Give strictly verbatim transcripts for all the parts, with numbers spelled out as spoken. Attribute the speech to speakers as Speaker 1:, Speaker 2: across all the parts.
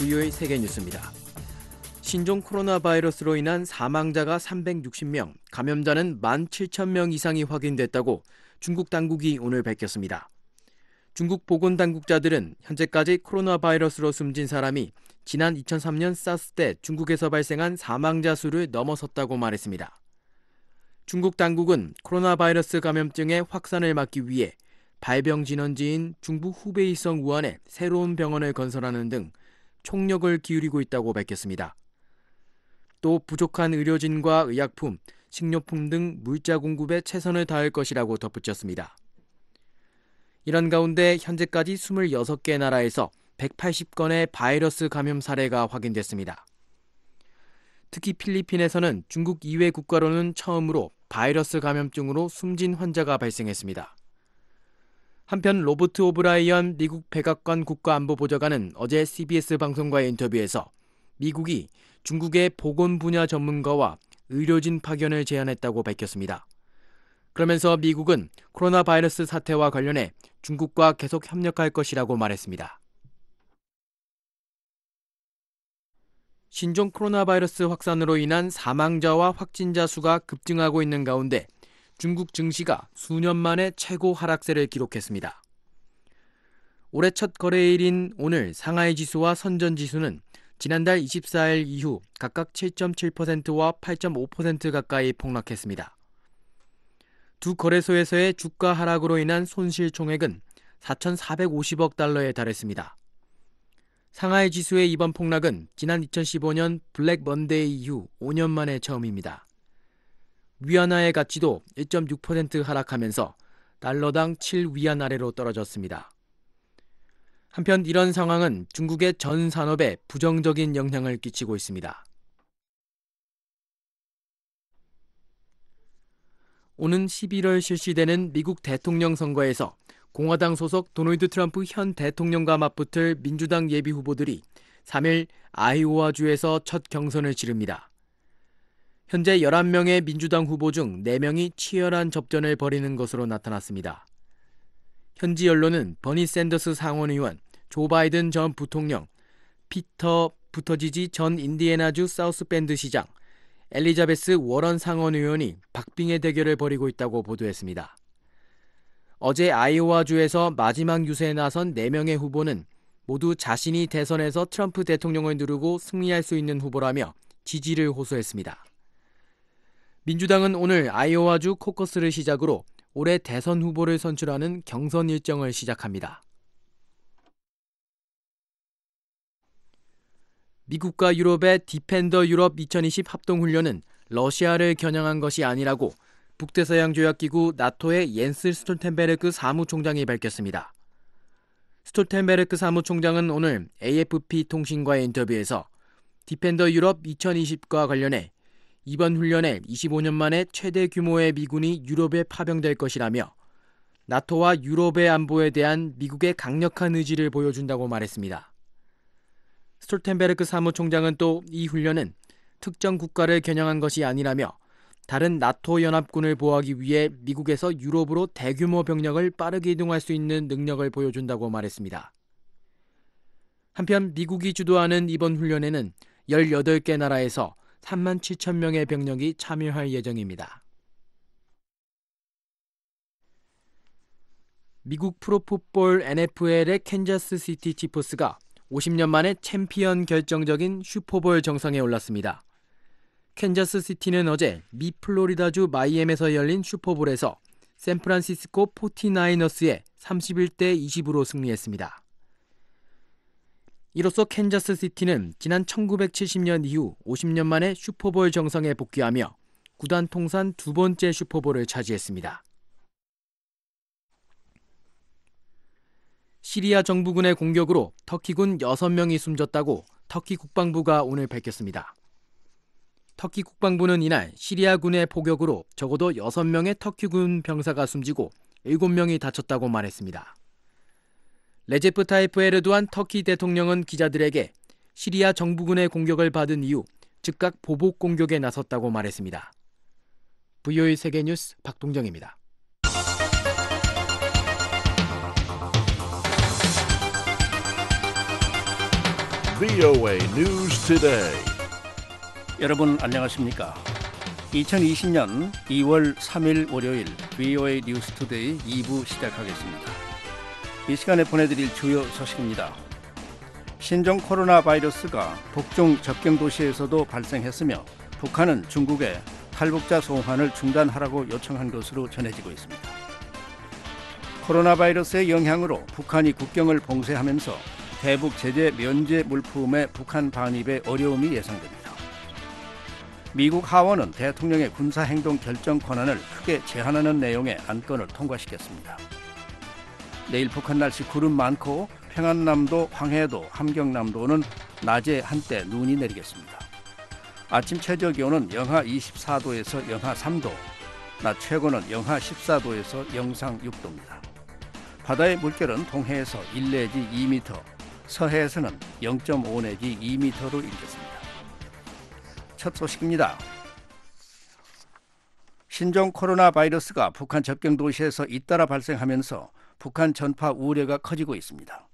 Speaker 1: 브이오에이 세계뉴스입니다. 신종 코로나 바이러스로 인한 사망자가 삼백육십 명, 감염자는 만 칠천 명 이상이 확인됐다고 중국 당국이 오늘 밝혔습니다. 중국 보건당국자들은 현재까지 코로나 바이러스로 숨진 사람이 지난 이천삼 년 사스 때 중국에서 발생한 사망자 수를 넘어섰다고 말했습니다. 중국 당국은 코로나 바이러스 감염증의 확산을 막기 위해 발병 진원지인 중부 후베이성 우한에 새로운 병원을 건설하는 등 총력을 기울이고 있다고 밝혔습니다. 또 부족한 의료진과 의약품, 식료품 등 물자 공급에 최선을 다할 것이라고 덧붙였습니다. 이런 가운데 현재까지 이십육 개 나라에서 백팔십 건의 바이러스 감염 사례가 확인됐습니다. 특히 필리핀에서는 중국 이외 국가로는 처음으로 바이러스 감염증으로 숨진 환자가 발생했습니다. 한편 로버트 오브라이언 미국 백악관 국가안보보좌관은 어제 씨비에스 방송과의 인터뷰에서 미국이 중국의 보건 분야 전문가와 의료진 파견을 제안했다고 밝혔습니다. 그러면서 미국은 코로나 바이러스 사태와 관련해 중국과 계속 협력할 것이라고 말했습니다. 신종 코로나 바이러스 확산으로 인한 사망자와 확진자 수가 급증하고 있는 가운데 중국 증시가 수년 만에 최고 하락세를 기록했습니다. 올해 첫 거래일인 오늘 상하이 지수와 선전 지수는 지난달 이십사 일 이후 각각 칠 점 칠 퍼센트와 팔 점 오 퍼센트 가까이 폭락했습니다. 두 거래소에서의 주가 하락으로 인한 손실 총액은 사천사백오십억 달러에 달했습니다. 상하이 지수의 이번 폭락은 지난 이천십오 년 블랙 먼데이 이후 오 년 만에 처음입니다. 위안화의 가치도 일 점 육 퍼센트 하락하면서 달러당 칠 위안 아래로 떨어졌습니다. 한편 이런 상황은 중국의 전 산업에 부정적인 영향을 끼치고 있습니다. 오는 십일월 실시되는 미국 대통령 선거에서 공화당 소속 도널드 트럼프 현 대통령과 맞붙을 민주당 예비 후보들이 삼 일 아이오와주에서 첫 경선을 치릅니다. 현재 열한 명의 민주당 후보 중 네 명이 치열한 접전을 벌이는 것으로 나타났습니다. 현지 언론은 버니 샌더스 상원의원, 조 바이든 전 부통령, 피터 부터지지 전 인디애나주 사우스밴드 시장, 엘리자베스 워런 상원의원이 박빙의 대결을 벌이고 있다고 보도했습니다. 어제 아이오와주에서 마지막 유세에 나선 네 명의 후보는 모두 자신이 대선에서 트럼프 대통령을 누르고 승리할 수 있는 후보라며 지지를 호소했습니다. 민주당은 오늘 아이오와주 코커스를 시작으로 올해 대선 후보를 선출하는 경선 일정을 시작합니다. 미국과 유럽의 디펜더 유럽 이천이십 합동훈련은 러시아를 겨냥한 것이 아니라고 북대서양조약기구 나토의 옌스 스톨텐베르크 사무총장이 밝혔습니다. 스톨텐베르크 사무총장은 오늘 에이에프피 통신과의 인터뷰에서 디펜더 유럽 이천이십과 관련해 이번 훈련에 이십오 년 만에 최대 규모의 미군이 유럽에 파병될 것이라며 나토와 유럽의 안보에 대한 미국의 강력한 의지를 보여준다고 말했습니다. 스톨텐베르크 사무총장은 또 이 훈련은 특정 국가를 겨냥한 것이 아니라며 다른 나토 연합군을 보호하기 위해 미국에서 유럽으로 대규모 병력을 빠르게 이동할 수 있는 능력을 보여준다고 말했습니다. 한편 미국이 주도하는 이번 훈련에는 열여덟 개 나라에서 삼만 칠천 명의 병력이 참여할 예정입니다. 미국 프로풋볼 엔에프엘의 캔자스 시티 치프스가 오십 년 만에 챔피언 결정적인 슈퍼볼 정상에 올랐습니다. 캔자스 시티는 어제 미 플로리다주 마이애미에서 열린 슈퍼볼에서 샌프란시스코 포티나이너스에 삼십일 대 이십으로 승리했습니다. 이로써 캔자스 시티는 지난 천구백칠십 년 이후 오십 년 만에 슈퍼볼 정상에 복귀하며 구단 통산 두 번째 슈퍼볼을 차지했습니다. 시리아 정부군의 공격으로 터키군 여섯 명이 숨졌다고 터키 국방부가 오늘 밝혔습니다. 터키 국방부는 이날 시리아군의 포격으로 적어도 여섯 명의 터키군 병사가 숨지고 일곱 명이 다쳤다고 말했습니다. 레제프 타이프 에르도안 터키 대통령은 기자들에게 시리아 정부군의 공격을 받은 이후 즉각 보복 공격에 나섰다고 말했습니다. 브이오에이 세계뉴스 박동정입니다.
Speaker 2: 브이오에이 News Today.
Speaker 3: 여러분 안녕하십니까? 이천이십 년 이월 삼일 월요일 브이오에이 뉴스 투데이 이 부 시작하겠습니다. 이 시간에 보내드릴 주요 소식입니다. 신종 코로나 바이러스가 북중 접경 도시에서도 발생했으며 북한은 중국에 탈북자 송환을 중단하라고 요청한 것으로 전해지고 있습니다. 코로나 바이러스의 영향으로 북한이 국경을 봉쇄하면서 대북 제재 면제 물품의 북한 반입에 어려움이 예상됩니다. 미국 하원은 대통령의 군사행동 결정 권한을 크게 제한하는 내용의 안건을 통과시켰습니다. 내일 북한 날씨 구름 많고 평안남도, 황해도, 함경남도는 낮에 한때 눈이 내리겠습니다. 아침 최저 기온은 영하 이십사 도에서 영하 삼 도, 낮 최고는 영하 십사 도에서 영상 육 도입니다. 바다의 물결은 동해에서 일 내지 이 미터, 서해에서는 영 점 오 내지 이 미터로 일겠습니다. 첫 소식입니다. 신종 코로나 바이러스가 북한 접경 도시에서 잇따라 발생하면서 북한 전파 우려가 커지고 있습니다.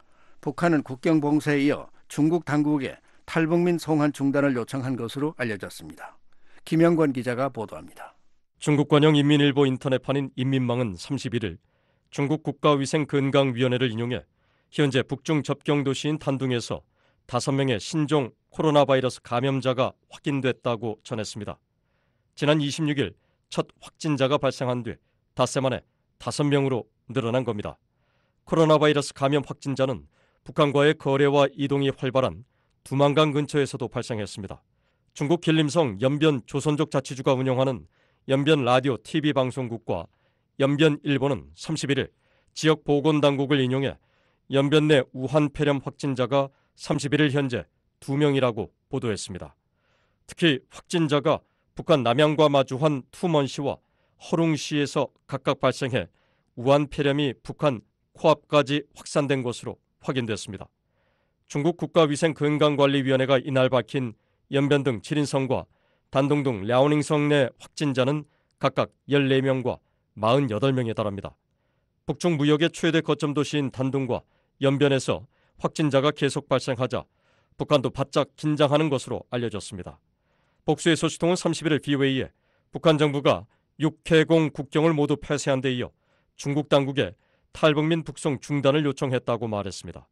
Speaker 3: 북한은 국경 봉쇄에 이어 중국 당국에 탈북민 송환 중단을 요청한 것으로 알려졌습니다. 김영권 기자가 보도합니다.
Speaker 4: 중국 관영 인민일보 인터넷판인 인민망은 삼십일일 중국 국가위생건강위원회를 인용해 현재 북중 접경 도시인 단둥에서 다섯 명의 신종 코로나 바이러스 감염자가 확인됐다고 전했습니다. 지난 이십육일 첫 확진자가 발생한 뒤 닷새 만에 다섯 명으로 늘어난 겁니다. 코로나 바이러스 감염 확진자는 북한과의 거래와 이동이 활발한 두만강 근처에서도 발생했습니다. 중국 길림성 연변 조선족 자치주가 운영하는 연변 라디오 티비 방송국과 연변일보는 삼십일일 지역 보건당국을 인용해 연변 내 우한 폐렴 확진자가 삼십일일 현재 두 명이라고 보도했습니다. 특히 확진자가 북한 남양과 마주한 투먼시와 허룽시에서 각각 발생해 우한 폐렴이 북한 코앞까지 확산된 것으로 확인됐습니다. 중국 국가위생건강관리위원회가 이날 밝힌 연변 등 지린성과 단둥 등 랴오닝성 내 확진자는 각각 열네 명과 사십팔 명에 달합니다. 북중 무역의 최대 거점 도시인 단둥과 연변에서 확진자가 계속 발생하자 북한도 바짝 긴장하는 것으로 알려졌습니다. 복수의 소식통은 삼십일일 브이오에이에 북한 정부가 육해공 국경을 모두 폐쇄한 데 이어 중국 당국에 탈북민 북송 중단을 요청했다고 말했습니다.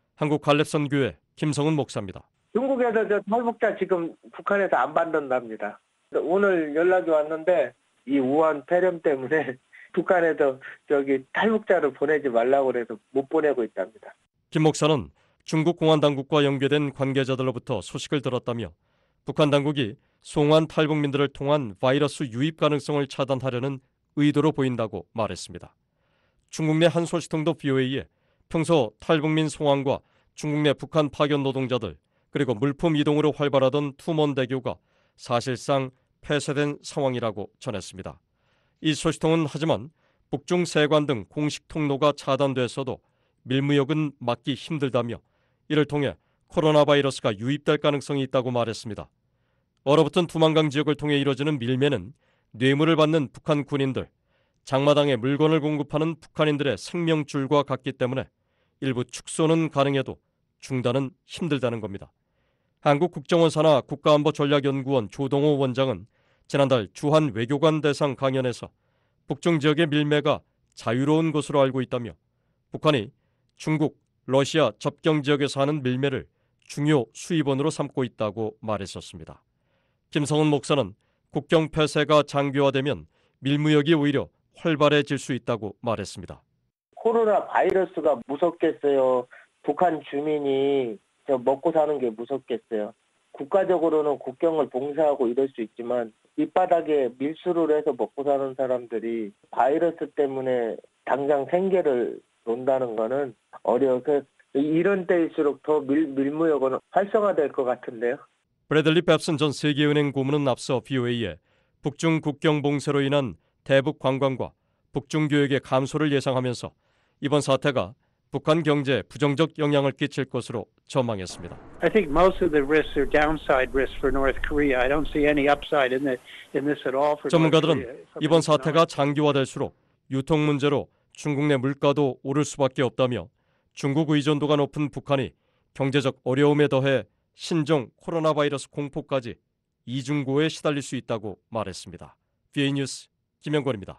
Speaker 4: 한국갈렙선교회 김성은 목사입니다.
Speaker 5: 중국에서 저 탈북자 지금 북한에서 안 받는답니다. 오늘 연락이 왔는데 이 우한 폐렴 때문에 북한에서 저기 탈북자를 보내지 말라고 해서 못 보내고 있답니다.
Speaker 4: 김 목사는 중국 공안 당국과 연계된 관계자들로부터 소식을 들었다며 북한 당국이 송환 탈북민들을 통한 바이러스 유입 가능성을 차단하려는 의도로 보인다고 말했습니다. 중국 내 한 소식통도 브이오에이에 평소 탈북민 송환과 중국 내 북한 파견 노동자들 그리고 물품 이동으로 활발하던 투먼대교가 사실상 폐쇄된 상황이라고 전했습니다. 이 소식통은 하지만 북중 세관 등 공식 통로가 차단됐어도 밀무역은 막기 힘들다며 이를 통해 코로나 바이러스가 유입될 가능성이 있다고 말했습니다. 얼어붙은 두만강 지역을 통해 이뤄지는 밀매는 뇌물을 받는 북한 군인들, 장마당에 물건을 공급하는 북한인들의 생명줄과 같기 때문에 일부 축소는 가능해도 중단은 힘들다는 겁니다. 한국국정원산하 국가안보전략연구원 조동호 원장은 지난달 주한 외교관 대상 강연에서 북중 지역의 밀매가 자유로운 것으로 알고 있다며 북한이 중국, 러시아 접경 지역에서 하는 밀매를 중요 수입원으로 삼고 있다고 말했었습니다. 김성은 목사는 국경 폐쇄가 장기화되면 밀무역이 오히려 활발해질 수 있다고 말했습니다.
Speaker 5: 코로나 바이러스가 무섭겠어요. 북한 주민이 저 먹고 사는 게 무섭겠어요. 국가적으로는 국경을 봉쇄하고 이럴 수 있지만 밑바닥에 밀수를 해서 먹고 사는 사람들이 바이러스 때문에 당장 생계를 논다는 거는 어려워서 이런 때일수록 더 밀, 밀무역은 활성화될 것 같은데요.
Speaker 4: 브래들리 뱁슨 전 세계은행 고문은 앞서 브이오에이에 북중 국경 봉쇄로 인한 대북 관광과 북중 교역의 감소를 예상하면서 이번 사태가 북한 경제에 부정적 영향을 끼칠 것으로 전망했습니다.
Speaker 6: I think most of the risks are downside risks for North Korea. I don't see any upside in, the, in this at all for
Speaker 4: 전문가들은
Speaker 6: North Korea.
Speaker 4: 이번 사태가 장기화될수록 유통 문제로 중국 내 물가도 오를 수밖에 없다며 중국 의존도가 높은 북한이 경제적 어려움에 더해 신종 코로나 바이러스 공포까지 이중고에 시달릴 수 있다고 말했습니다. 비에이 뉴스 김영권입니다.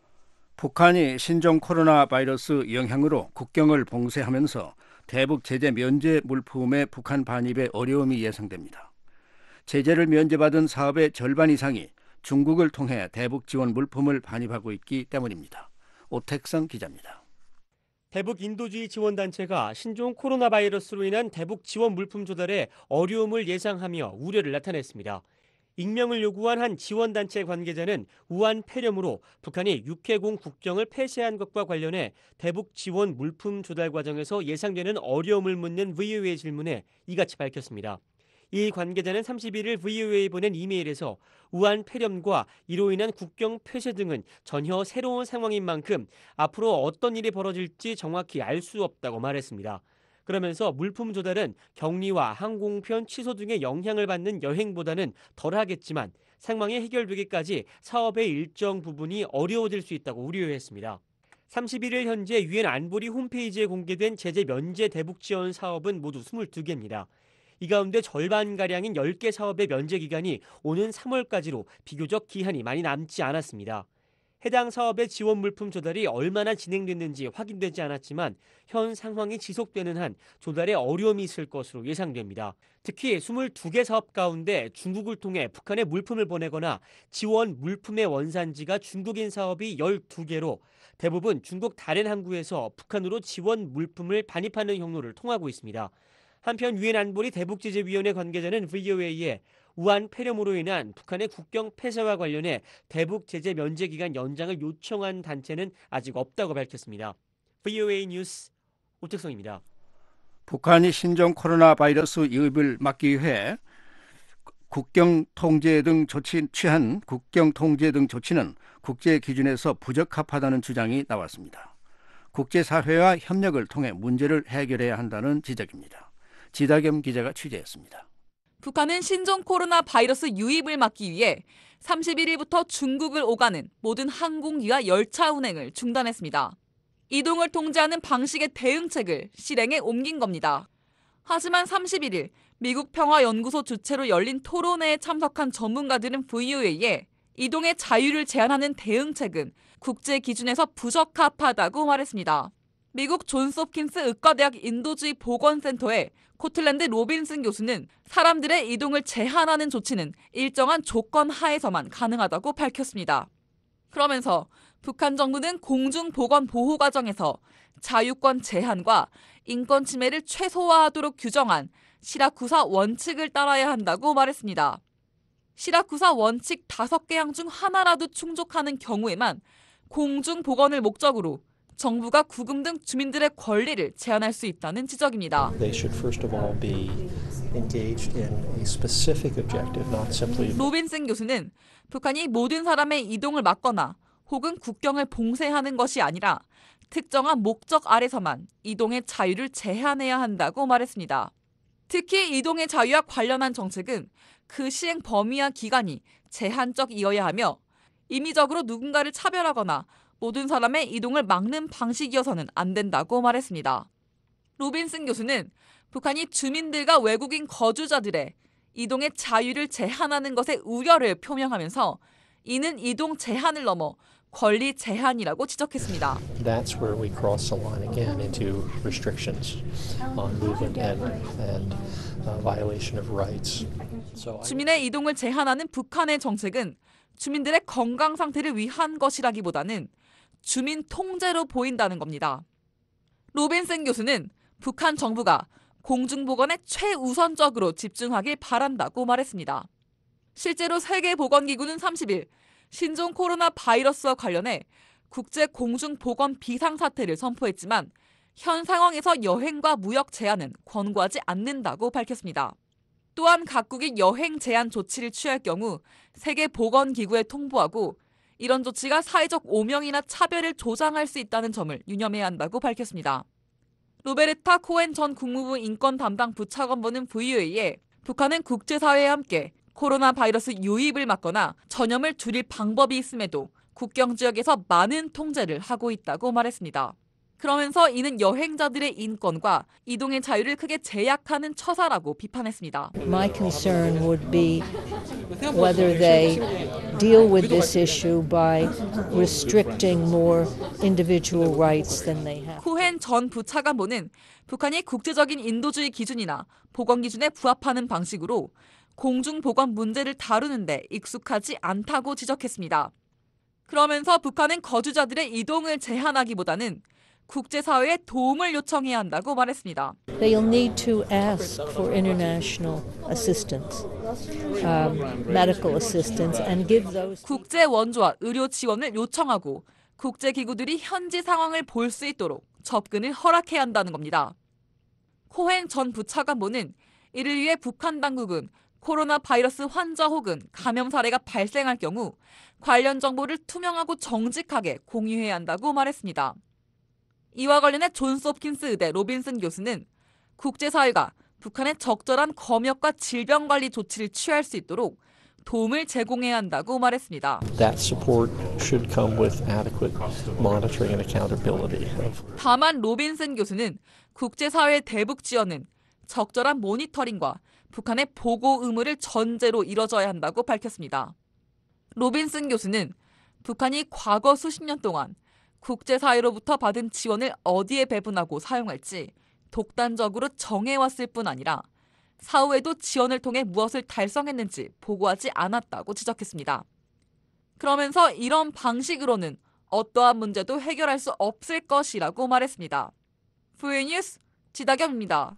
Speaker 3: 북한이 신종 코로나 바이러스 영향으로 국경을 봉쇄하면서 대북 제재 면제 물품의 북한 반입에 어려움이 예상됩니다. 제재를 면제받은 사업의 절반 이상이 중국을 통해 대북 지원 물품을 반입하고 있기 때문입니다. 오택성 기자입니다.
Speaker 7: 대북 인도주의 지원단체가 신종 코로나 바이러스로 인한 대북 지원 물품 조달에 어려움을 예상하며 우려를 나타냈습니다. 익명을 요구한 한 지원단체 관계자는 우한 폐렴으로 북한이 육해공 국경을 폐쇄한 것과 관련해 대북 지원 물품 조달 과정에서 예상되는 어려움을 묻는 브이오에이 질문에 이같이 밝혔습니다. 이 관계자는 삼십일 일 브이오에이에 보낸 이메일에서 우한 폐렴과 이로 인한 국경 폐쇄 등은 전혀 새로운 상황인 만큼 앞으로 어떤 일이 벌어질지 정확히 알 수 없다고 말했습니다. 그러면서 물품 조달은 격리와 항공편 취소 등의 영향을 받는 여행보다는 덜하겠지만 상황이 해결되기까지 사업의 일정 부분이 어려워질 수 있다고 우려했습니다. 삼십일 일 현재 유엔 안보리 홈페이지에 공개된 제재 면제 대북 지원 사업은 모두 이십이 개입니다. 이 가운데 절반가량인 열 개 사업의 면제 기간이 오는 삼월까지로 비교적 기한이 많이 남지 않았습니다. 해당 사업의 지원 물품 조달이 얼마나 진행됐는지 확인되지 않았지만 현 상황이 지속되는 한 조달에 어려움이 있을 것으로 예상됩니다. 특히 이십이 개 사업 가운데 중국을 통해 북한에 물품을 보내거나 지원 물품의 원산지가 중국인 사업이 열두 개로 대부분 중국 다른 항구에서 북한으로 지원 물품을 반입하는 경로를 통하고 있습니다. 한편 유엔 안보리 대북제재위원회 관계자는 브이오에이에 우한 폐렴으로 인한 북한의 국경 폐쇄와 관련해 대북 제재 면제 기간 연장을 요청한 단체는 아직 없다고 밝혔습니다. 브이오에이 뉴스 오택성입니다.
Speaker 3: 북한이 신종 코로나 바이러스 유입을 막기 위해 국경 통제 등 조치 취한 국경 통제 등 조치는 국제 기준에서 부적합하다는 주장이 나왔습니다. 국제사회와 협력을 통해 문제를 해결해야 한다는 지적입니다. 지다겸 기자가 취재했습니다.
Speaker 8: 북한은 신종 코로나 바이러스 유입을 막기 위해 삼십일 일부터 중국을 오가는 모든 항공기와 열차 운행을 중단했습니다. 이동을 통제하는 방식의 대응책을 실행에 옮긴 겁니다. 하지만 삼십일 일 미국 평화연구소 주최로 열린 토론회에 참석한 전문가들은 브이오에이에 이동의 자유를 제한하는 대응책은 국제 기준에서 부적합하다고 말했습니다. 미국 존스홉킨스 의과대학 인도주의 보건센터의 코틀랜드 로빈슨 교수는 사람들의 이동을 제한하는 조치는 일정한 조건 하에서만 가능하다고 밝혔습니다. 그러면서 북한 정부는 공중보건 보호 과정에서 자유권 제한과 인권 침해를 최소화하도록 규정한 시라쿠사 원칙을 따라야 한다고 말했습니다. 시라쿠사 원칙 다섯 개 항 중 하나라도 충족하는 경우에만 공중보건을 목적으로 정부가 구금 등 주민들의 권리를 제한할 수 있다는 지적입니다.
Speaker 9: They should first of all be engaged in a specific objective, not simply.
Speaker 8: 로빈슨 교수는 북한이 모든 사람의 이동을 막거나 혹은 국경을 봉쇄하는 것이 아니라 특정한 목적 아래서만 이동의 자유를 제한해야 한다고 말했습니다. 특히 이동의 자유와 관련한 정책은 그 시행 범위와 기간이 제한적이어야 하며 임의적으로 누군가를 차별하거나 모든 사람의 이동을 막는 방식이어서는 안 된다고 말했습니다. 로빈슨 교수는 북한이 주민들과 외국인 거주자들의 이동의 자유를 제한하는 것에 우려를 표명하면서 이는 이동 제한을 넘어 권리 제한이라고 지적했습니다.
Speaker 9: That's where we cross the line again into restrictions on movement and, and uh, violation of rights. So
Speaker 8: 주민의 이동을 제한하는 북한의 정책은 주민들의 건강 상태를 위한 것이라기보다는 주민 통제로 보인다는 겁니다. 로빈슨 교수는 북한 정부가 공중보건에 최우선적으로 집중하길 바란다고 말했습니다. 실제로 세계보건기구는 삼십 일 신종 코로나 바이러스와 관련해 국제 공중보건 비상사태를 선포했지만 현 상황에서 여행과 무역 제한은 권고하지 않는다고 밝혔습니다. 또한 각국이 여행 제한 조치를 취할 경우 세계보건기구에 통보하고 이런 조치가 사회적 오명이나 차별을 조장할 수 있다는 점을 유념해야 한다고 밝혔습니다. 로베르타 코엔 전 국무부 인권 담당 부차관보는 브이오에이에 북한은 국제사회와 함께 코로나 바이러스 유입을 막거나 전염을 줄일 방법이 있음에도 국경 지역에서 많은 통제를 하고 있다고 말했습니다. 그러면서 이는 여행자들의 인권과 이동의 자유를 크게 제약하는 처사라고 비판했습니다.
Speaker 10: My concern would be whether they deal with this issue by restricting more individual rights than they have.
Speaker 8: 코헨 전 부차관보는 북한이 국제적인 인도주의 기준이나 보건 기준에 부합하는 방식으로 공중보건 문제를 다루는데 익숙하지 않다고 지적했습니다. 그러면서 북한은 거주자들의 이동을 제한하기보다는 국제사회에 도움을 요청해야 한다고 말했습니다.
Speaker 10: They'll need to ask for international assistance, um, medical assistance, and give those.
Speaker 8: 국제 원조와 의료 지원을 요청하고 국제기구들이 현지 상황을 볼 수 있도록 접근을 허락해야 한다는 겁니다. 코헨 전 부차관보는 이를 위해 북한 당국은 코로나 바이러스 환자 혹은 감염 사례가 발생할 경우 관련 정보를 투명하고 정직하게 공유해야 한다고 말했습니다. 이와 관련해 존스 홉킨스 의대 로빈슨 교수는 국제사회가 북한의 적절한 검역과 질병관리 조치를 취할 수 있도록 도움을 제공해야 한다고 말했습니다.
Speaker 9: That support should come with adequate monitoring and accountability.
Speaker 8: 다만 로빈슨 교수는 국제사회의 대북 지원은 적절한 모니터링과 북한의 보고 의무를 전제로 이뤄져야 한다고 밝혔습니다. 로빈슨 교수는 북한이 과거 수십 년 동안 국제사회로부터 받은 지원을 어디에 배분하고 사용할지 독단적으로 정해왔을 뿐 아니라 사후에도 지원을 통해 무엇을 달성했는지 보고하지 않았다고 지적했습니다. 그러면서 이런 방식으로는 어떠한 문제도 해결할 수 없을 것이라고 말했습니다. 브이오에이 뉴스 지다경입니다.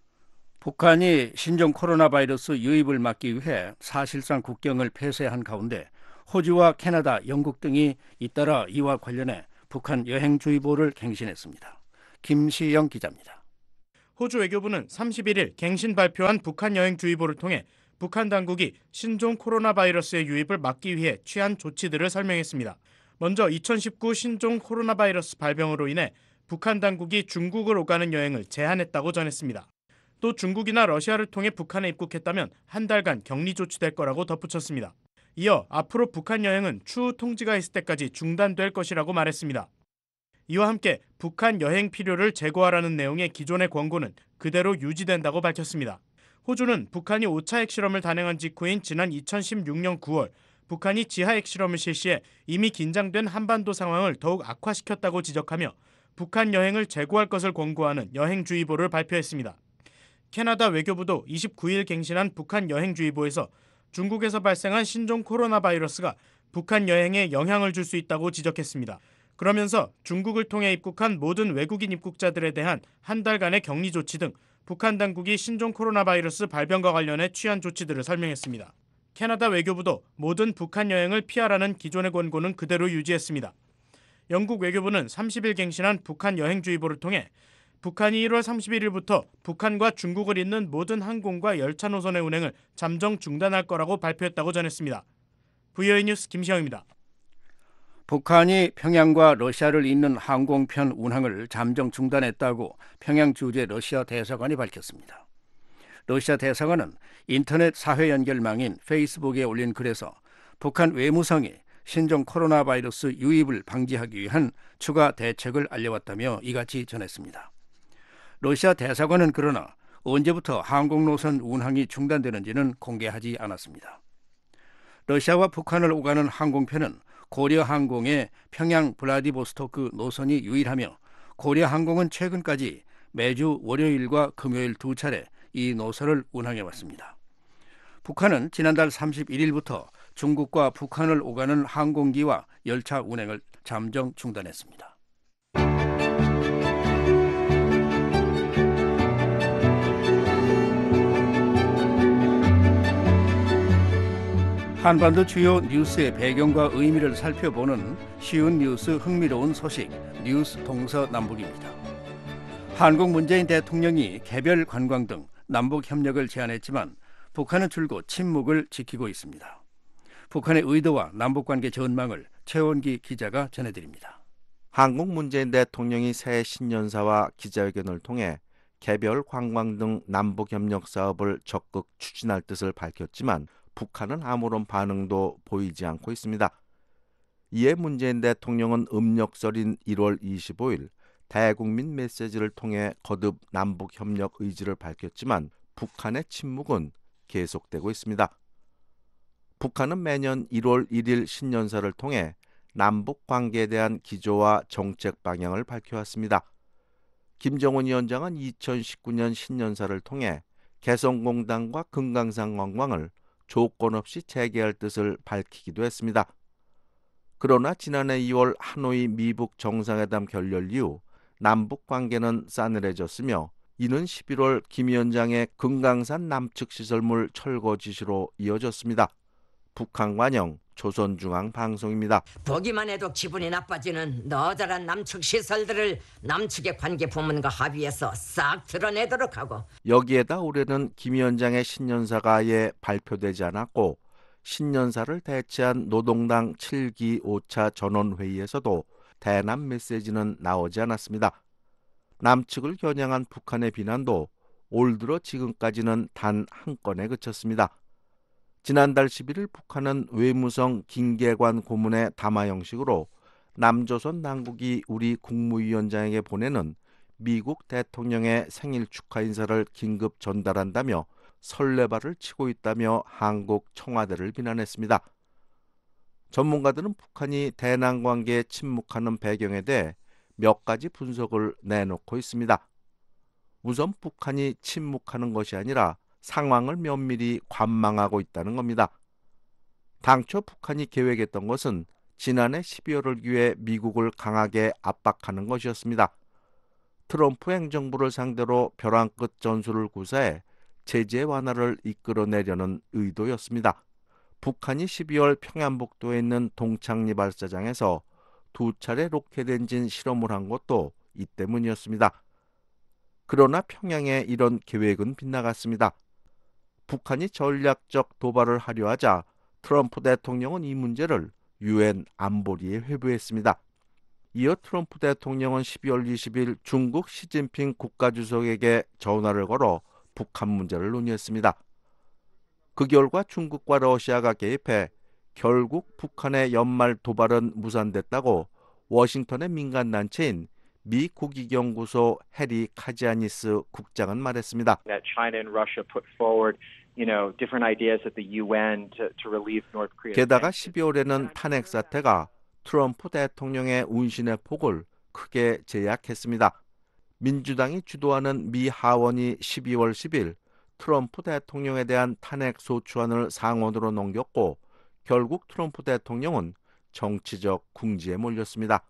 Speaker 3: 북한이 신종 코로나 바이러스 유입을 막기 위해 사실상 국경을 폐쇄한 가운데 호주와 캐나다, 영국 등이 잇따라 이와 관련해 북한 여행주의보를 갱신했습니다. 김시영 기자입니다.
Speaker 11: 호주 외교부는 삼십일 일 갱신 발표한 북한 여행주의보를 통해 북한 당국이 신종 코로나 바이러스의 유입을 막기 위해 취한 조치들을 설명했습니다. 먼저 이천십구 신종 코로나 바이러스 발병으로 인해 북한 당국이 중국을 오가는 여행을 제한했다고 전했습니다. 또 중국이나 러시아를 통해 북한에 입국했다면 한 달간 격리 조치될 거라고 덧붙였습니다. 이어 앞으로 북한 여행은 추후 통지가 있을 때까지 중단될 것이라고 말했습니다. 이와 함께 북한 여행 필요를 제거하라는 내용의 기존의 권고는 그대로 유지된다고 밝혔습니다. 호주는 북한이 오 차 핵실험을 단행한 직후인 지난 이천십육 년 구월 북한이 지하 핵실험을 실시해 이미 긴장된 한반도 상황을 더욱 악화시켰다고 지적하며 북한 여행을 재고할 것을 권고하는 여행주의보를 발표했습니다. 캐나다 외교부도 이십구 일 갱신한 북한 여행주의보에서 중국에서 발생한 신종 코로나 바이러스가 북한 여행에 영향을 줄 수 있다고 지적했습니다. 그러면서 중국을 통해 입국한 모든 외국인 입국자들에 대한 한 달간의 격리 조치 등 북한 당국이 신종 코로나 바이러스 발병과 관련해 취한 조치들을 설명했습니다. 캐나다 외교부도 모든 북한 여행을 피하라는 기존의 권고는 그대로 유지했습니다. 영국 외교부는 삼십 일 갱신한 북한 여행주의보를 통해 북한이 일월 삼십일 일부터 북한과 중국을 잇는 모든 항공과 열차 노선의 운행을 잠정 중단할 거라고 발표했다고 전했습니다. 브이오에이 뉴스 김시영입니다.
Speaker 3: 북한이 평양과 러시아를 잇는 항공편 운항을 잠정 중단했다고 평양 주재 러시아 대사관이 밝혔습니다. 러시아 대사관은 인터넷 사회 연결망인 페이스북에 올린 글에서 북한 외무성이 신종 코로나 바이러스 유입을 방지하기 위한 추가 대책을 알려왔다며 이같이 전했습니다. 러시아 대사관은 그러나 언제부터 항공노선 운항이 중단되는지는 공개하지 않았습니다. 러시아와 북한을 오가는 항공편은 고려항공의 평양 블라디보스토크 노선이 유일하며 고려항공은 최근까지 매주 월요일과 금요일 두 차례 이 노선을 운항해왔습니다. 북한은 지난달 삼십일 일부터 중국과 북한을 오가는 항공기와 열차 운행을 잠정 중단했습니다. 한반도 주요 뉴스의 배경과 의미를 살펴보는 쉬운 뉴스 흥미로운 소식 뉴스 동서남북입니다. 한국 문재인 대통령이 개별 관광 등 남북 협력을 제안했지만 북한은 줄곧 침묵을 지키고 있습니다. 북한의 의도와 남북관계 전망을 최원기 기자가 전해드립니다.
Speaker 12: 한국 문재인 대통령이 새 신년사와 기자회견을 통해 개별 관광 등 남북 협력 사업을 적극 추진할 뜻을 밝혔지만 북한은 아무런 반응도 보이지 않고 있습니다. 이에 문재인 대통령은 음력설인 일월 이십오일 대국민 메시지를 통해 거듭 남북 협력 의지를 밝혔지만 북한의 침묵은 계속되고 있습니다. 북한은 매년 일월 일일 신년사를 통해 남북 관계에 대한 기조와 정책 방향을 밝혀왔습니다. 김정은 위원장은 이천십구년 신년사를 통해 개성공단과 금강산 관광을 조건 없이 재개할 뜻을 밝히기도 했습니다. 그러나 지난해 이월 하노이 미북 정상회담 결렬 이후 남북 관계는 싸늘해졌으며 이는 십일월 김 위원장의 금강산 남측 시설물 철거 지시로 이어졌습니다. 북한 관영 조선중앙방송입니다.
Speaker 13: 보기만 해도 기분이 나빠지는 너저런 남측 시설들을 남측의 관계 부문과 합의해서 싹 드러내도록 하고,
Speaker 12: 여기에다 올해는 김 위원장의 신년사가 아예 발표되지 않았고 신년사를 대체한 노동당 칠 기 오 차 전원회의에서도 대남 메시지는 나오지 않았습니다. 남측을 겨냥한 북한의 비난도 올 들어 지금까지는 단 한 건에 그쳤습니다. 지난달 십일일 북한은 외무성 김계관 고문의 담화 형식으로 남조선 당국이 우리 국무위원장에게 보내는 미국 대통령의 생일 축하 인사를 긴급 전달한다며 설레발을 치고 있다며 한국 청와대를 비난했습니다. 전문가들은 북한이 대남 관계에 침묵하는 배경에 대해 몇 가지 분석을 내놓고 있습니다. 우선 북한이 침묵하는 것이 아니라 상황을 면밀히 관망하고 있다는 겁니다. 당초 북한이 계획했던 것은 지난해 십이월을 기해 미국을 강하게 압박하는 것이었습니다. 트럼프 행정부를 상대로 벼랑 끝 전술을 구사해 제재 완화를 이끌어내려는 의도였습니다. 북한이 십이월 평양북도에 있는 동창리 발사장에서 두 차례 로켓 엔진 실험을 한 것도 이 때문이었습니다. 그러나 평양의 이런 계획은 빗나갔습니다. 북한이 전략적 도발을 하려 하자 트럼프 대통령은 이 문제를 유엔 안보리에 회부했습니다. 이어 트럼프 대통령은 십이월 이십일 중국 시진핑 국가주석에게 전화를 걸어 북한 문제를 논의했습니다. 그 결과 중국과 러시아가 개입해 결국 북한의 연말 도발은 무산됐다고 워싱턴의 민간단체인 미 국익연구소 해리 카지아니스 국장은 말했습니다.
Speaker 14: That China and Russia put forward, you know, different ideas at the 유엔 to, to relieve North Korea.
Speaker 12: 게다가 십이월에는 탄핵 사태가 트럼프 대통령의 운신의 폭을 크게 제약했습니다. 민주당이 주도하는 미 하원이 십이월 십일 트럼프 대통령에 대한 탄핵 소추안을 상원으로 넘겼고 결국 트럼프 대통령은 정치적 궁지에 몰렸습니다.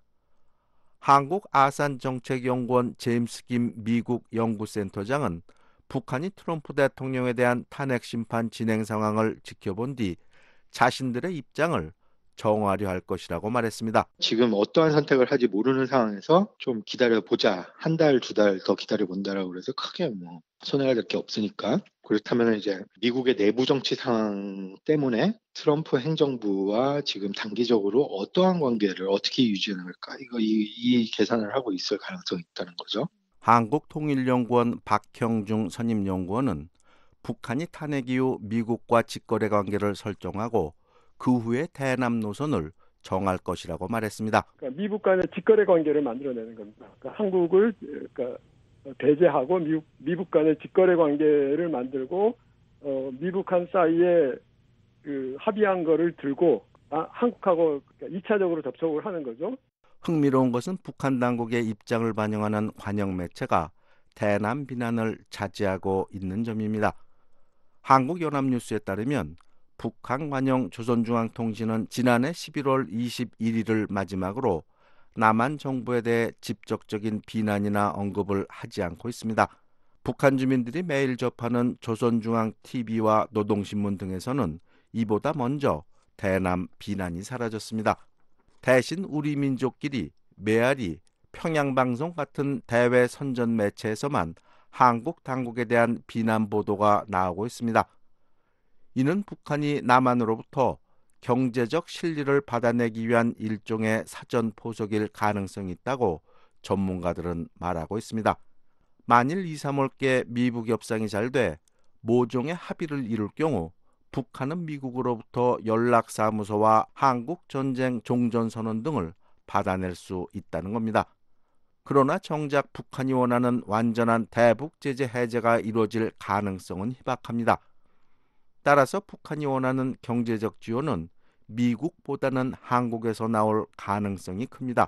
Speaker 12: 한국 아산정책연구원 제임스 김 미국 연구센터장은 북한이 트럼프 대통령에 대한 탄핵 심판 진행 상황을 지켜본 뒤 자신들의 입장을 정하려 할 것이라고 말했습니다.
Speaker 15: 지금 어떠한 선택을 할지 모르는 상황에서 좀 기다려보자. 한 달, 두 달 더 기다려본다라고 그래서 크게 뭐 손해가 될 게 없으니까. 그렇다면 이제 미국의 내부 정치 상황 때문에 트럼프 행정부와 지금 단기적으로 어떠한 관계를 어떻게 유지해나갈까? 이거 이, 이 계산을 하고 있을 가능성이 있다는 거죠.
Speaker 12: 한국통일연구원 박형중 선임연구원은 북한이 탄핵 이후 미국과 직거래 관계를 설정하고 그 후에 대남 노선을 정할 것이라고 말했습니다.
Speaker 16: 그러니까 미국 간의 직거래 관계를 만들어내는 겁니다. 그러니까 한국을 그러니까 배제하고 미국, 미국 간의 직거래 관계를 만들고 어, 미북한 사이에 그 합의한 거를 들고 아, 한국하고 그러니까 이 차적으로 접촉을 하는 거죠.
Speaker 12: 흥미로운 것은 북한 당국의 입장을 반영하는 관영 매체가 대남 비난을 자제하고 있는 점입니다. 한국연합뉴스에 따르면 북한 관영 조선중앙통신은 지난해 십일월 이십일일을 마지막으로 남한 정부에 대해 직접적인 비난이나 언급을 하지 않고 있습니다. 북한 주민들이 매일 접하는 조선중앙티비와 노동신문 등에서는 이보다 먼저 대남 비난이 사라졌습니다. 대신 우리 민족끼리, 메아리, 평양방송 같은 대외 선전 매체에서만 한국 당국에 대한 비난 보도가 나오고 있습니다. 이는 북한이 남한으로부터 경제적 실리를 받아내기 위한 일종의 사전 포석일 가능성이 있다고 전문가들은 말하고 있습니다. 만일 이, 삼월께 미북 협상이 잘 돼 모종의 합의를 이룰 경우 북한은 미국으로부터 연락사무소와 한국 전쟁 종전선언 등을 받아낼 수 있다는 겁니다. 그러나 정작 북한이 원하는 완전한 대북 제재 해제가 이루어질 가능성은 희박합니다. 따라서 북한이 원하는 경제적 지원은 미국보다는 한국에서 나올 가능성이 큽니다.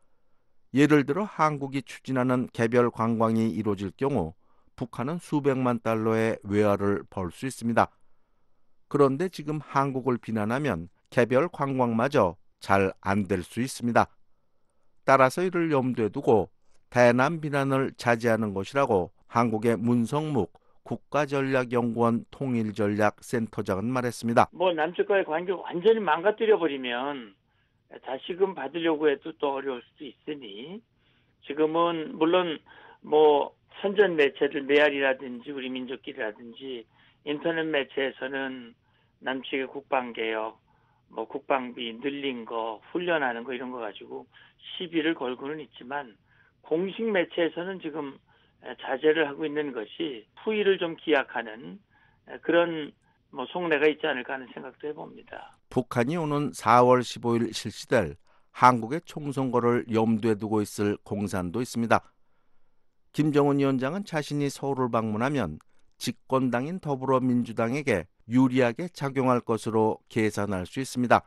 Speaker 12: 예를 들어 한국이 추진하는 개별 관광이 이루어질 경우 북한은 수백만 달러의 외화를 벌 수 있습니다. 그런데 지금 한국을 비난하면 개별 관광마저 잘 안 될 수 있습니다. 따라서 이를 염두에 두고 대남 비난을 자제하는 것이라고 한국의 문성묵 국가전략연구원 통일전략센터장은 말했습니다.
Speaker 17: 뭐 남측과의 관계를 완전히 망가뜨려버리면 다시금 받으려고 해도 또 어려울 수도 있으니 지금은 물론 뭐 선전 매체들 메아리라든지 우리 민족끼리라든지 인터넷 매체에서는 남측의 국방개혁, 뭐 국방비 늘린 거, 훈련하는 거 이런 거 가지고 시비를 걸고는 있지만 공식 매체에서는 지금 자제를 하고 있는 것이 후위를 좀 기약하는 그런 뭐 속내가 있지 않을까 하는 생각도 해봅니다.
Speaker 12: 북한이 오는 사월 십오일 실시될 한국의 총선거를 염두에 두고 있을 공산도 있습니다. 김정은 위원장은 자신이 서울을 방문하면 집권당인 더불어민주당에게 유리하게 작용할 것으로 계산할 수 있습니다.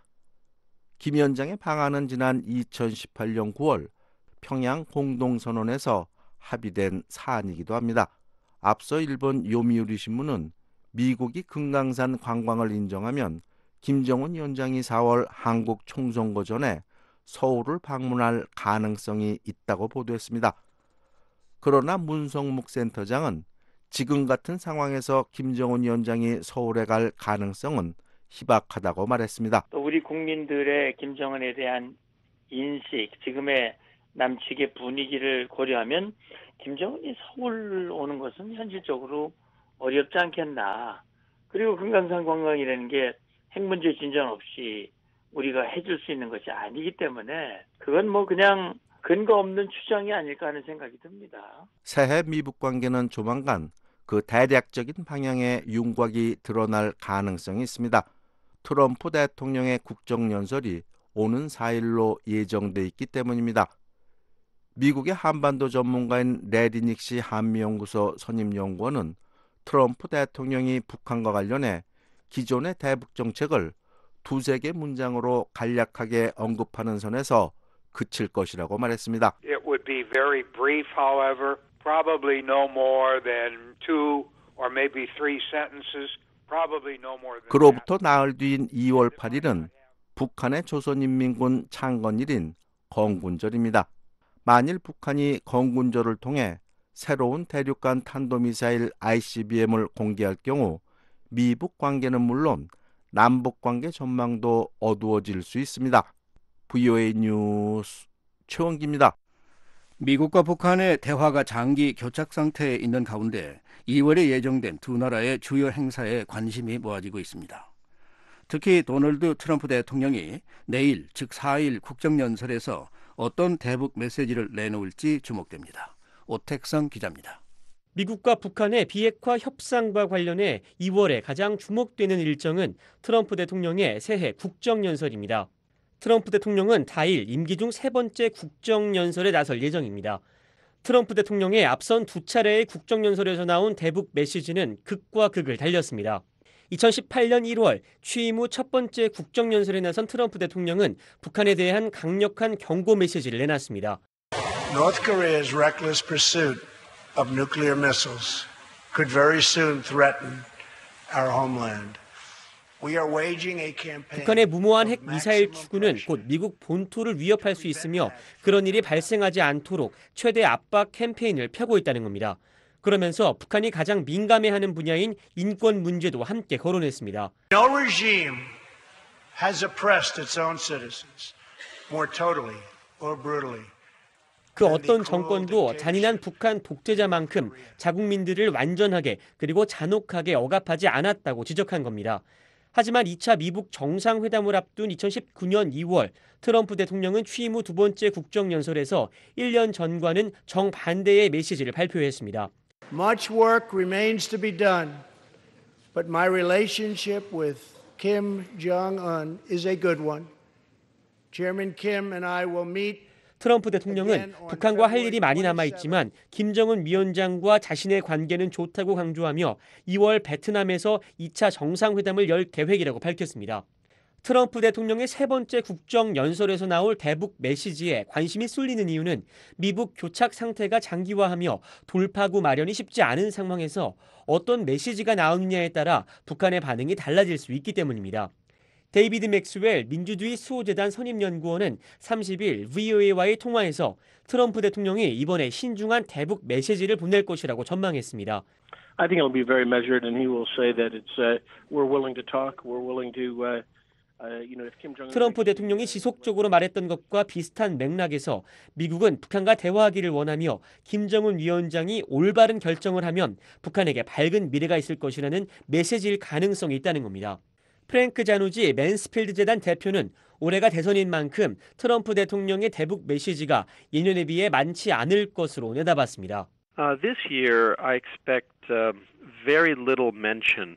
Speaker 12: 김 위원장의 방안은 지난 이천십팔년 구월 평양 공동선언에서 합의된 사안이기도 합니다. 앞서 일본 요미우리 신문은 미국이 금강산 관광을 인정하면 김정은 위원장이 사월 한국 총선거 전에 서울을 방문할 가능성이 있다고 보도했습니다. 그러나 문성묵 센터장은 지금 같은 상황에서 김정은 위원장이 서울에 갈 가능성은 희박하다고 말했습니다.
Speaker 17: 또 우리 국민들의 김정은에 대한 인식, 지금의 남측의 분위기를 고려하면 김정은이 서울 오는 것은 현실적으로 어렵지 않겠나. 그리고 금강산 관광이라는 게 핵 문제 진전 없이 우리가 해줄 수 있는 것이 아니기 때문에 그건 뭐 그냥 근거 없는 추정이 아닐까 하는 생각이 듭니다.
Speaker 12: 새해 미북 관계는 조만간 그 대략적인 방향의 윤곽이 드러날 가능성이 있습니다. 트럼프 대통령의 국정연설이 오는 사일로 예정돼 있기 때문입니다. 미국의 한반도 전문가인 레리 닉시 한미연구소 선임연구원은 트럼프 대통령이 북한과 관련해 기존의 대북 정책을 두세 개 문장으로 간략하게 언급하는 선에서 그칠 것이라고 말했습니다.
Speaker 18: It would be very brief, however, probably no more than two or maybe three sentences, probably no more than
Speaker 12: 그로부터 나흘 뒤인 이월 팔일은 북한의 조선인민군 창건일인 건군절입니다. 만일 북한이 건군절을 통해 새로운 대륙간 탄도미사일 아이씨비엠을 공개할 경우 미북 관계는 물론 남북 관계 전망도 어두워질 수 있습니다. 브이오에이 뉴스 최원기입니다.
Speaker 3: 미국과 북한의 대화가 장기 교착 상태에 있는 가운데 이월에 예정된 두 나라의 주요 행사에 관심이 모아지고 있습니다. 특히 도널드 트럼프 대통령이 내일 즉 사일 국정연설에서 어떤 대북 메시지를 내놓을지 주목됩니다. 오택성 기자입니다.
Speaker 7: 미국과 북한의 비핵화 협상과 관련해 이월에 가장 주목되는 일정은 트럼프 대통령의 새해 국정연설입니다. 트럼프 대통령은 다일 임기 중 세 번째 국정연설에 나설 예정입니다. 트럼프 대통령의 앞선 두 차례의 국정연설에서 나온 대북 메시지는 극과 극을 달렸습니다. 이천십팔년 일월 취임 후 첫 번째 국정연설에 나선 트럼프 대통령은 북한에 대한 강력한 경고 메시지를 내놨습니다.
Speaker 19: North Korea's reckless pursuit of nuclear missiles could very soon threaten our homeland. We are waging a campaign.
Speaker 7: 북한의 무모한 핵 미사일 추구는 곧 미국 본토를 위협할 수 있으며 그런 일이 발생하지 않도록 최대 압박 캠페인을 펴고 있다는 겁니다. 그러면서 북한이 가장 민감해하는 분야인 인권 문제도 함께 거론했습니다.
Speaker 19: No regime has oppressed its own citizens more totally or brutally.
Speaker 7: 그 어떤 정권도 잔인한 북한 독재자만큼 자국민들을 완전하게 그리고 잔혹하게 억압하지 않았다고 지적한 겁니다. 하지만 이 차 미북 정상회담을 앞둔 이천십구년 이월 트럼프 대통령은 취임 후 두 번째 국정연설에서 일 년 전과는 정반대의 메시지를 발표했습니다.
Speaker 19: Much work remains to be done, but my relationship with Kim Jong-un is a good one. Chairman Kim and I will meet
Speaker 7: 트럼프 대통령은 북한과 할 일이 많이 남아있지만 김정은 위원장과 자신의 관계는 좋다고 강조하며 이월 베트남에서 이 차 정상회담을 열 계획이라고 밝혔습니다. 트럼프 대통령의 세 번째 국정연설에서 나올 대북 메시지에 관심이 쏠리는 이유는 미북 교착 상태가 장기화하며 돌파구 마련이 쉽지 않은 상황에서 어떤 메시지가 나오느냐에 따라 북한의 반응이 달라질 수 있기 때문입니다. 데이비드 맥스웰 민주주의 수호재단 선임연구원은 삼십 일 브이오에이와의 통화에서 트럼프 대통령이 이번에 신중한 대북 메시지를 보낼 것이라고 전망했습니다.
Speaker 20: I think it'll be very measured, and he will say that it's uh, we're willing to talk, we're willing to. Uh...
Speaker 7: 트럼프 대통령이 지속적으로 말했던 것과 비슷한 맥락에서 미국은 북한과 대화하기를 원하며 김정은 위원장이 올바른 결정을 하면 북한에게 밝은 미래가 있을 것이라는 메시지일 가능성이 있다는 겁니다. 프랭크 자누지 맨스필드 재단 대표는 올해가 대선인 만큼 트럼프 대통령의 대북 메시지가 예년에 비해 많지 않을 것으로 내다봤습니다.
Speaker 21: Uh, this year, I expect uh, very little mention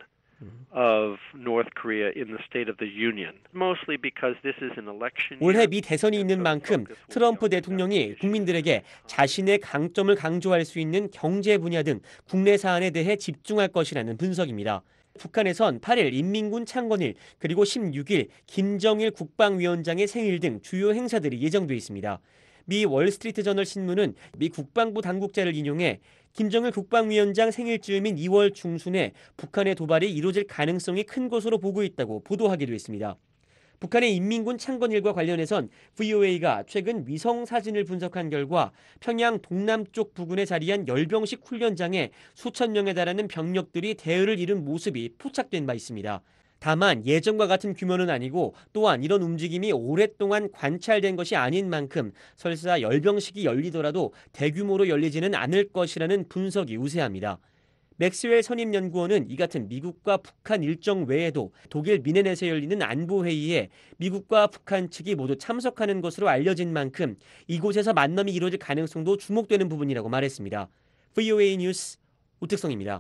Speaker 21: of North Korea in the State of the Union, mostly because this is an election year.
Speaker 7: 올해 미 대선이 있는 만큼 트럼프 대통령이 국민들에게 자신의 강점을 강조할 수 있는 경제 분야 등 국내 사안에 대해 집중할 것이라는 분석입니다. 북한에선 팔 일 인민군 창건일 그리고 십육 일 김정일 국방위원장의 생일 등 주요 행사들이 예정돼 있습니다. 미 월스트리트저널 신문은 미 국방부 당국자를 인용해 김정일 국방위원장 생일쯤인 이월 중순에 북한의 도발이 이루어질 가능성이 큰 것으로 보고 있다고 보도하기도 했습니다. 북한의 인민군 창건일과 관련해선 브이오에이가 최근 위성 사진을 분석한 결과 평양 동남쪽 부근에 자리한 열병식 훈련장에 수천 명에 달하는 병력들이 대열을 이룬 모습이 포착된 바 있습니다. 다만 예전과 같은 규모는 아니고 또한 이런 움직임이 오랫동안 관찰된 것이 아닌 만큼 설사 열병식이 열리더라도 대규모로 열리지는 않을 것이라는 분석이 우세합니다. 맥스웰 선임연구원은 이 같은 미국과 북한 일정 외에도 독일 미넨에서 열리는 안보회의에 미국과 북한 측이 모두 참석하는 것으로 알려진 만큼 이곳에서 만남이 이루어질 가능성도 주목되는 부분이라고 말했습니다. 브이오에이 뉴스 우택성입니다.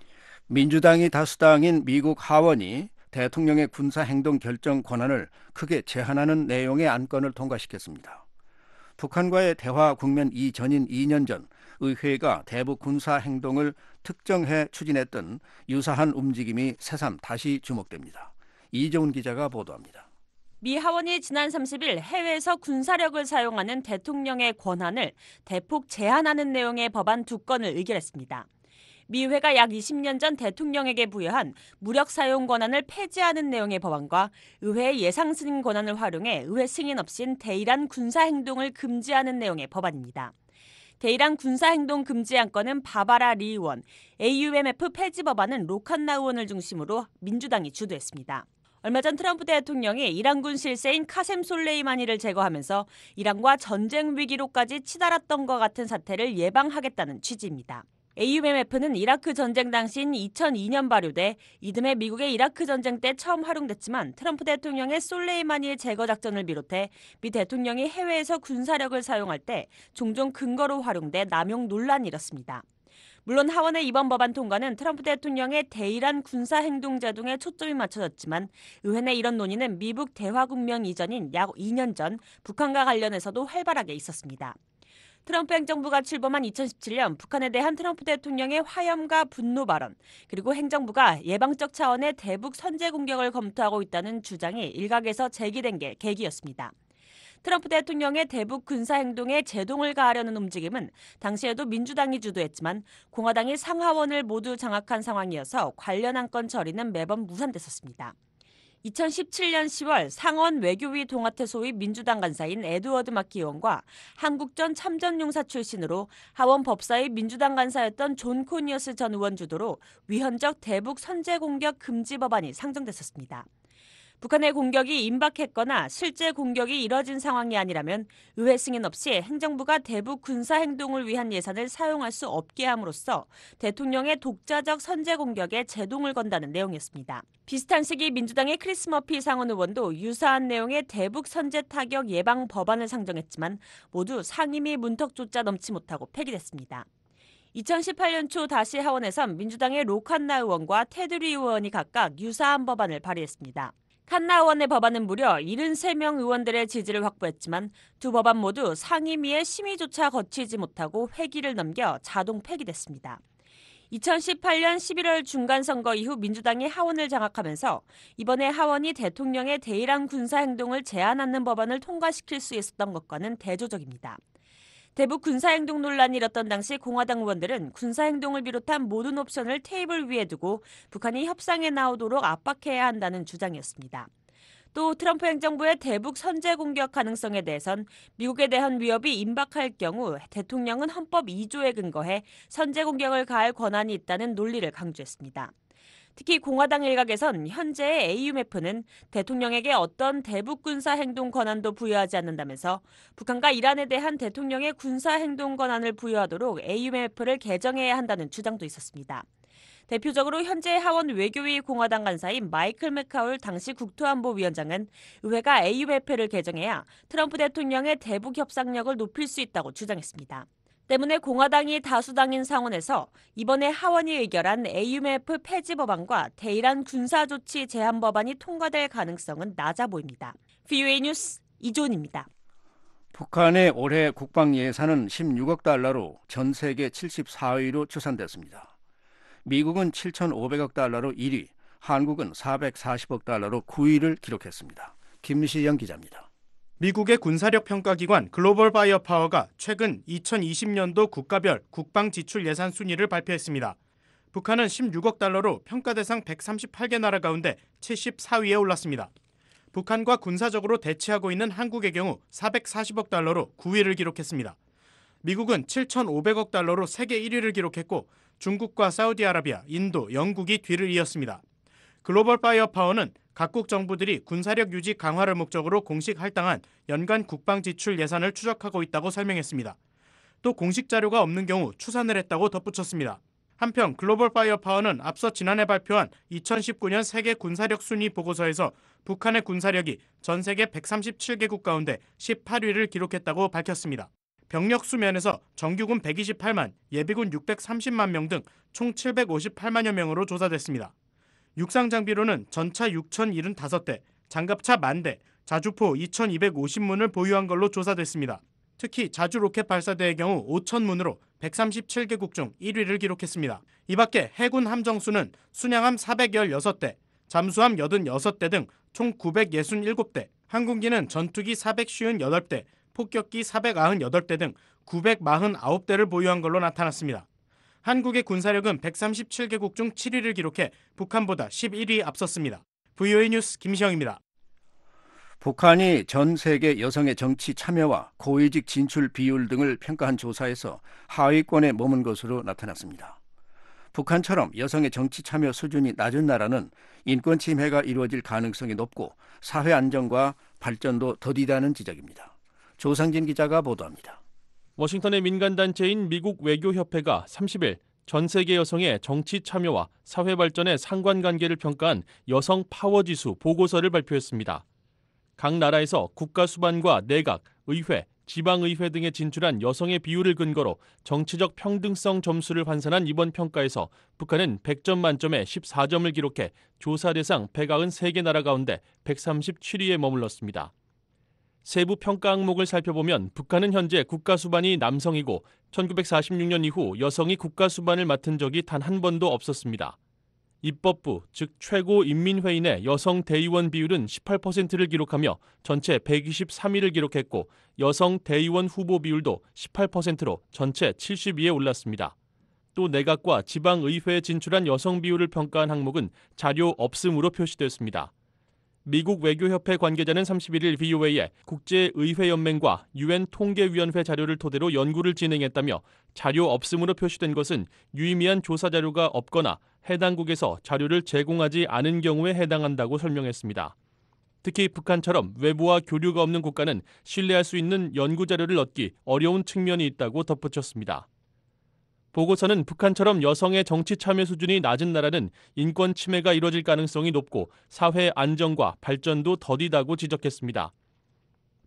Speaker 3: 민주당이 다수당인 미국 하원이 대통령의 군사행동 결정 권한을 크게 제한하는 내용의 안건을 통과시켰습니다. 북한과의 대화 국면 이전인 이 년 전 의회가 대북 군사행동을 특정해 추진했던 유사한 움직임이 새삼 다시 주목됩니다. 이재훈 기자가 보도합니다.
Speaker 22: 미 하원이 지난 삼십 일 해외에서 군사력을 사용하는 대통령의 권한을 대폭 제한하는 내용의 법안 두 건을 의결했습니다. 미 의회가 약 이십 년 전 대통령에게 부여한 무력 사용 권한을 폐지하는 내용의 법안과 의회의 예상 승인 권한을 활용해 의회 승인 없인 대일한 군사행동을 금지하는 내용의 법안입니다. 대일한 군사행동 금지 안건은 바바라 리 의원, 에이유엠에프 폐지 법안은 로칸나 의원을 중심으로 민주당이 주도했습니다. 얼마 전 트럼프 대통령이 이란군 실세인 카셈 솔레이마니를 제거하면서 이란과 전쟁 위기로까지 치달았던 것 같은 사태를 예방하겠다는 취지입니다. 에이유엠에프는 이라크 전쟁 당시인 이천이 년 발효돼 이듬해 미국의 이라크 전쟁 때 처음 활용됐지만 트럼프 대통령의 솔레이마니의 제거 작전을 비롯해 미 대통령이 해외에서 군사력을 사용할 때 종종 근거로 활용돼 남용 논란이 일었습니다. 물론 하원의 이번 법안 통과는 트럼프 대통령의 대일한 군사행동 제동에 초점이 맞춰졌지만 의회 내 이런 논의는 미북 대화 국면 이전인 약 이 년 전 북한과 관련해서도 활발하게 있었습니다. 트럼프 행정부가 출범한 이천십칠 년 북한에 대한 트럼프 대통령의 화염과 분노 발언, 그리고 행정부가 예방적 차원의 대북 선제 공격을 검토하고 있다는 주장이 일각에서 제기된 게 계기였습니다. 트럼프 대통령의 대북 군사행동에 제동을 가하려는 움직임은 당시에도 민주당이 주도했지만 공화당이 상하원을 모두 장악한 상황이어서 관련 안건 처리는 매번 무산됐었습니다. 이천십칠 년 시월 상원 외교위 동아태 소위 민주당 간사인 에드워드 마키 의원과 한국 전 참전용사 출신으로 하원 법사위 민주당 간사였던 존 코니어스 전 의원 주도로 위헌적 대북 선제 공격 금지 법안이 상정됐었습니다. 북한의 공격이 임박했거나 실제 공격이 이뤄진 상황이 아니라면 의회 승인 없이 행정부가 대북 군사행동을 위한 예산을 사용할 수 없게 함으로써 대통령의 독자적 선제 공격에 제동을 건다는 내용이었습니다. 비슷한 시기 민주당의 크리스 머피 상원 의원도 유사한 내용의 대북 선제 타격 예방 법안을 상정했지만 모두 상임위 문턱조차 넘지 못하고 폐기됐습니다. 이천십팔 년 초 다시 하원에선 민주당의 로칸나 의원과 테드 리 의원이 각각 유사한 법안을 발의했습니다. 칸나 의원의 법안은 무려 칠십삼 명 의원들의 지지를 확보했지만 두 법안 모두 상임위의 심의조차 거치지 못하고 회기를 넘겨 자동 폐기됐습니다. 이천십팔 년 십일월 중간선거 이후 민주당이 하원을 장악하면서 이번에 하원이 대통령의 대일한 군사행동을 제한하는 법안을 통과시킬 수 있었던 것과는 대조적입니다. 대북 군사행동 논란이 일었던 당시 공화당 의원들은 군사행동을 비롯한 모든 옵션을 테이블 위에 두고 북한이 협상에 나오도록 압박해야 한다는 주장이었습니다. 또 트럼프 행정부의 대북 선제 공격 가능성에 대해선 미국에 대한 위협이 임박할 경우 대통령은 헌법 이 조에 근거해 선제 공격을 가할 권한이 있다는 논리를 강조했습니다. 특히 공화당 일각에선 현재의 에이유엠에프는 대통령에게 어떤 대북 군사 행동 권한도 부여하지 않는다면서 북한과 이란에 대한 대통령의 군사 행동 권한을 부여하도록 에이유엠에프를 개정해야 한다는 주장도 있었습니다. 대표적으로 현재 하원 외교위 공화당 간사인 마이클 맥카울 당시 국토안보위원장은 의회가 에이유엠에프를 개정해야 트럼프 대통령의 대북 협상력을 높일 수 있다고 주장했습니다. 때문에 공화당이 다수당인 상원에서 이번에 하원이 의결한 에이유엠에프 폐지 법안과 대일한 군사조치 제한 법안이 통과될 가능성은 낮아 보입니다. 브이오에이 뉴스 이존입니다.
Speaker 3: 북한의 올해 국방 예산은 십육억 달러로 전 세계 칠십사 위로 추산됐습니다. 미국은 칠천오백억 달러로 일 위, 한국은 사백사십억 달러로 구 위를 기록했습니다. 김시영 기자입니다.
Speaker 11: 미국의 군사력 평가기관 글로벌 바이어 파워가 최근 이천이십 년도 국가별 국방 지출 예산 순위를 발표했습니다. 북한은 십육억 달러로 평가 대상 백삼십팔 개 나라 가운데 칠십사 위에 올랐습니다. 북한과 군사적으로 대치하고 있는 한국의 경우 사백사십억 달러로 구 위를 기록했습니다. 미국은 칠천오백억 달러로 세계 일 위를 기록했고 중국과 사우디아라비아, 인도, 영국이 뒤를 이었습니다. 글로벌 바이어 파워는 각국 정부들이 군사력 유지 강화를 목적으로 공식 할당한 연간 국방 지출 예산을 추적하고 있다고 설명했습니다. 또 공식 자료가 없는 경우 추산을 했다고 덧붙였습니다. 한편 글로벌 바이어 파워는 앞서 지난해 발표한 이천십구 년 세계 군사력 순위 보고서에서 북한의 군사력이 전 세계 백삼십칠 개국 가운데 십팔 위를 기록했다고 밝혔습니다. 병력 수면에서 정규군 백이십팔만, 예비군 육백삼십만 명 등 총 칠백오십팔만여 명으로 조사됐습니다. 육상 장비로는 전차 육천칠십오 대, 장갑차 만 대, 자주포 이천이백오십 문을 보유한 걸로 조사됐습니다. 특히 자주 로켓 발사대의 경우 오천 문으로 백삼십칠 개국 중 일 위를 기록했습니다. 이 밖에 해군 함정수는 순양함 사백십육 대, 잠수함 팔십육 대 등 총 구백육십칠 대, 항공기는 전투기 사백오십팔 대, 폭격기 사백구십팔 대 등 구백사십구 대를 보유한 걸로 나타났습니다. 한국의 군사력은 백삼십칠 개국 중 칠 위를 기록해 북한보다 십일 위 앞섰습니다. 브이오에이 뉴스 김시영입니다.
Speaker 3: 북한이 전 세계 여성의 정치 참여와 고위직 진출 비율 등을 평가한 조사에서 하위권에 머문 것으로 나타났습니다. 북한처럼 여성의 정치 참여 수준이 낮은 나라는 인권 침해가 이루어질 가능성이 높고 사회 안정과 발전도 더디다는 지적입니다. 조상진 기자가 보도합니다.
Speaker 4: 워싱턴의 민간단체인 미국 외교협회가 삼십 일 전 세계 여성의 정치 참여와 사회 발전의 상관관계를 평가한 여성 파워지수 보고서를 발표했습니다. 각 나라에서 국가 수반과 내각, 의회, 지방의회 등에 진출한 여성의 비율을 근거로 정치적 평등성 점수를 환산한 이번 평가에서 북한은 백 점 만점에 십사 점을 기록해 조사 대상 백구십삼 개 나라 가운데 백삼십칠 위에 머물렀습니다. 세부 평가 항목을 살펴보면 북한은 현재 국가 수반이 남성이고 천구백사십육 년 이후 여성이 국가 수반을 맡은 적이 단 한 번도 없었습니다. 입법부, 즉 최고인민회의 내 여성 대의원 비율은 십팔 퍼센트를 기록하며 전체 백이십삼 위를 기록했고 여성 대의원 후보 비율도 십팔 퍼센트로 전체 칠십 위에 올랐습니다. 또 내각과 지방의회에 진출한 여성 비율을 평가한 항목은 자료 없음으로 표시됐습니다. 미국 외교협회 관계자는 삼십일 일 브이오에이에 국제의회연맹과 유엔 통계위원회 자료를 토대로 연구를 진행했다며 자료 없음으로 표시된 것은 유의미한 조사 자료가 없거나 해당국에서 자료를 제공하지 않은 경우에 해당한다고 설명했습니다. 특히 북한처럼 외부와 교류가 없는 국가는 신뢰할 수 있는 연구 자료를 얻기 어려운 측면이 있다고 덧붙였습니다. 보고서는 북한처럼 여성의 정치 참여 수준이 낮은 나라는 인권 침해가 이뤄질 가능성이 높고 사회 안정과 발전도 더디다고 지적했습니다.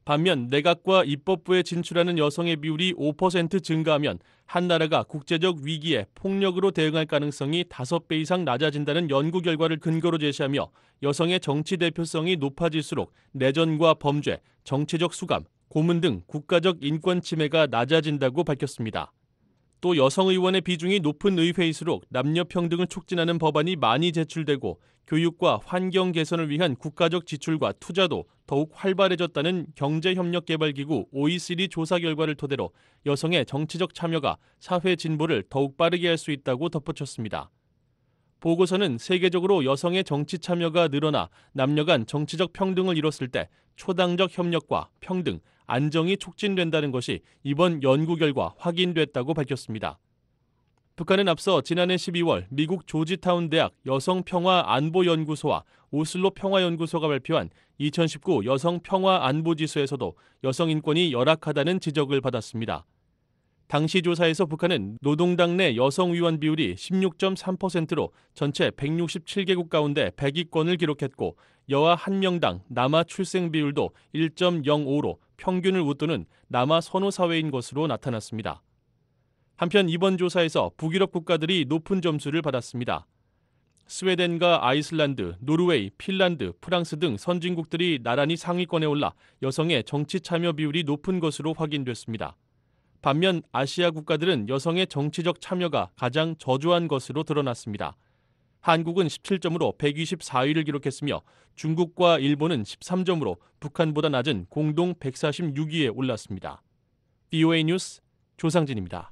Speaker 1: 반면 내각과 입법부에 진출하는 여성의 비율이 오 퍼센트 증가하면 한 나라가 국제적 위기에 폭력으로 대응할 가능성이 다섯 배 이상 낮아진다는 연구 결과를 근거로 제시하며 여성의 정치 대표성이 높아질수록 내전과 범죄, 정치적 수감, 고문 등 국가적 인권 침해가 낮아진다고 밝혔습니다. 또 여성 의원의 비중이 높은 의회일수록 남녀 평등을 촉진하는 법안이 많이 제출되고 교육과 환경 개선을 위한 국가적 지출과 투자도 더욱 활발해졌다는 경제협력개발기구 오이시디 조사 결과를 토대로 여성의 정치적 참여가 사회 진보를 더욱 빠르게 할 수 있다고 덧붙였습니다. 보고서는 세계적으로 여성의 정치 참여가 늘어나 남녀 간 정치적 평등을 이뤘을 때 초당적 협력과 평등, 안정이 촉진된다는 것이 이번 연구 결과 확인됐다고 밝혔습니다. 북한은 앞서 지난해 십이월 미국 조지타운 대학 여성평화안보연구소와 오슬로 평화연구소가 발표한 이천십구 여성평화안보지수에서도 여성 인권이 열악하다는 지적을 받았습니다. 당시 조사에서 북한은 노동당 내 여성 의원 비율이 십육 점 삼 퍼센트로 전체 백육십칠 개국 가운데 백 위권을 기록했고 여아 한 명당 남아 출생 비율도 일 점 영오로 평균을 웃도는 남아 선호 사회인 것으로 나타났습니다. 한편 이번 조사에서 북유럽 국가들이 높은 점수를 받았습니다. 스웨덴과 아이슬란드, 노르웨이, 핀란드, 프랑스 등 선진국들이 나란히 상위권에 올라 여성의 정치 참여 비율이 높은 것으로 확인됐습니다. 반면 아시아 국가들은 여성의 정치적 참여가 가장 저조한 것으로 드러났습니다. 한국은 십칠 점으로 백이십사 위를 기록했으며 중국과 일본은 십삼 점으로 북한보다 낮은 공동 백사십육 위에 올랐습니다. 브이오에이 뉴스 조상진입니다.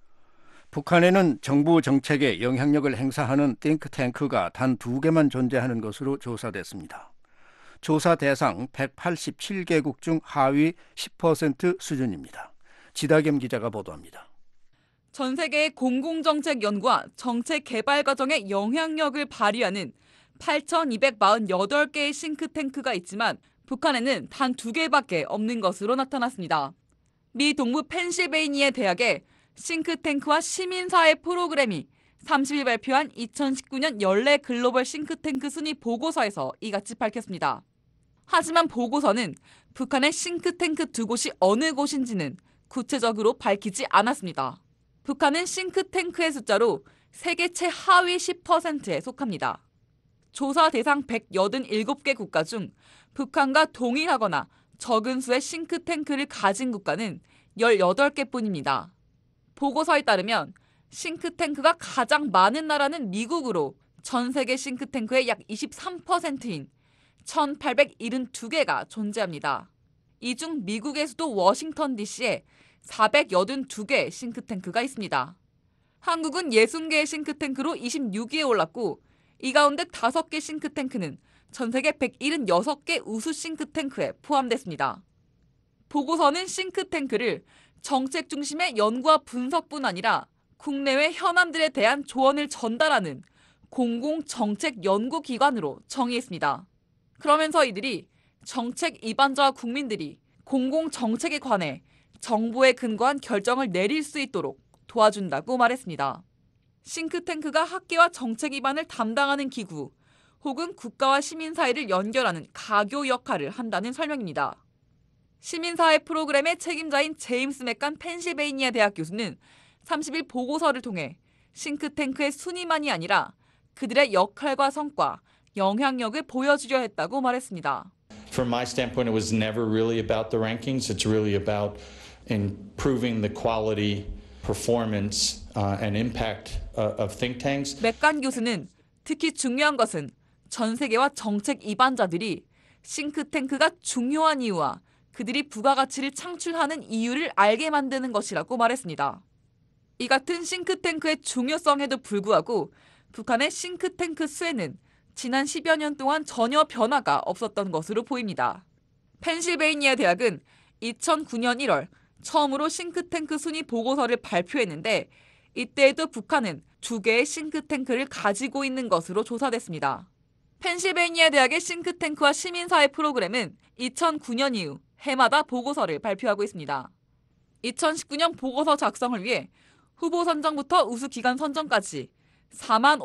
Speaker 3: 북한에는 정부 정책에 영향력을 행사하는 띵크탱크가 단 두 개만 존재하는 것으로 조사됐습니다. 조사 대상 백팔십칠 개국 중 하위 십 퍼센트 수준입니다. 지다겸 기자가 보도합니다.
Speaker 8: 전 세계의 공공정책 연구와 정책 개발 과정에 영향력을 발휘하는 팔천이백사십팔 개의 싱크탱크가 있지만 북한에는 단 두 개밖에 없는 것으로 나타났습니다. 미 동부 펜실베이니아 대학의 싱크탱크와 시민사회 프로그램이 삼십 일 발표한 이천십구 년 연례 글로벌 싱크탱크 순위 보고서에서 이같이 밝혔습니다. 하지만 보고서는 북한의 싱크탱크 두 곳이 어느 곳인지는 구체적으로 밝히지 않았습니다. 북한은 싱크탱크의 숫자로 세계 최하위 십 퍼센트에 속합니다. 조사 대상 백팔십칠 개 국가 중 북한과 동일하거나 적은 수의 싱크탱크를 가진 국가는 열여덟 개뿐입니다. 보고서에 따르면 싱크탱크가 가장 많은 나라는 미국으로 전 세계 싱크탱크의 약 이십삼 퍼센트인 천팔백칠십이 개가 존재합니다. 이 중 미국의 수도 워싱턴 디씨에 사백팔십이 개 싱크탱크가 있습니다. 한국은 육십 개의 싱크탱크로 이십육 위에 올랐고 이 가운데 다섯 개 싱크탱크는 전 세계 백칠십육 개 우수 싱크탱크에 포함됐습니다. 보고서는 싱크탱크를 정책 중심의 연구와 분석뿐 아니라 국내외 현안들에 대한 조언을 전달하는 공공정책 연구기관으로 정의했습니다. 그러면서 이들이 정책 입안자와 국민들이 공공정책에 관해 정보에 근거한 결정을 내릴 수 있도록 도와준다고 말했습니다. 싱크탱크가 학계와 정책 입안을 담당하는 기구 혹은 국가와 시민사회를 연결하는 가교 역할을 한다는 설명입니다. 시민사회 프로그램의 책임자인 제임스 맥간 펜실베이니아 대학 교수는 삼십 일 보고서를 통해 싱크탱크의 순위만이 아니라 그들의 역할과 성과, 영향력을 보여주려 했다고 말했습니다.
Speaker 2: From my standpoint, it was never really about the rankings. It's really about improving the quality, performance, uh, and impact of think tanks.
Speaker 8: 맥간 교수는 특히 중요한 것은 전 세계와 정책 입안자들이 싱크탱크가 중요한 이유와 그들이 부가가치를 창출하는 이유를 알게 만드는 것이라고 말했습니다. 이 같은 싱크탱크의 중요성에도 불구하고 북한의 싱크탱크 수에는 지난 십여 년 동안 전혀 변화가 없었던 것으로 보입니다. 펜실베이니아 대학은 이천구 년 일월 처음으로 싱크탱크 순위 보고서를 발표했는데 이때에도 북한은 두 개의 싱크탱크를 가지고 있는 것으로 조사됐습니다. 펜실베이니아 대학의 싱크탱크와 시민사회 프로그램은 이천구 년 이후 해마다 보고서를 발표하고 있습니다. 이천십구 년 보고서 작성을 위해 후보 선정부터 우수 기관 선정까지 사만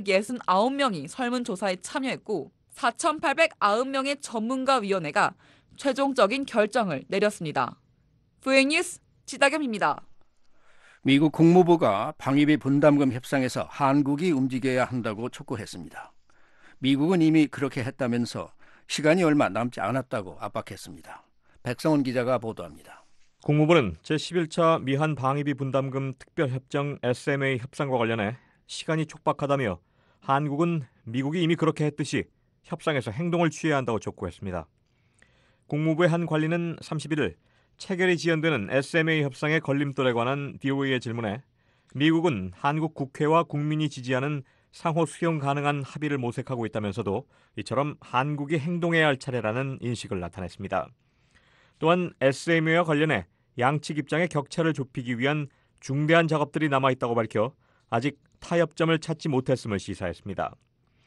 Speaker 8: 오천구백육십구 명이 설문조사에 참여했고 사천팔백구 명의 전문가위원회가 최종적인 결정을 내렸습니다. 브이오에이 뉴스 지다겸입니다.
Speaker 3: 미국 국무부가 방위비 분담금 협상에서 한국이 움직여야 한다고 촉구했습니다. 미국은 이미 그렇게 했다면서 시간이 얼마 남지 않았다고 압박했습니다. 백성원 기자가 보도합니다.
Speaker 5: 국무부는 제십일 차 미한 방위비 분담금 특별협정 에스엠에이 협상과 관련해 시간이 촉박하다며 한국은 미국이 이미 그렇게 했듯이 협상에서 행동을 취해야 한다고 촉구했습니다. 국무부의 한 관리는 삼십일 일 체결이 지연되는 에스엠에이 협상의 걸림돌에 관한 브이오에이의 질문에 미국은 한국 국회와 국민이 지지하는 상호 수용 가능한 합의를 모색하고 있다면서도 이처럼 한국이 행동해야 할 차례라는 인식을 나타냈습니다. 또한 에스엠에이와 관련해 양측 입장의 격차를 좁히기 위한 중대한 작업들이 남아있다고 밝혀 아직 타협점을 찾지 못했음을 시사했습니다.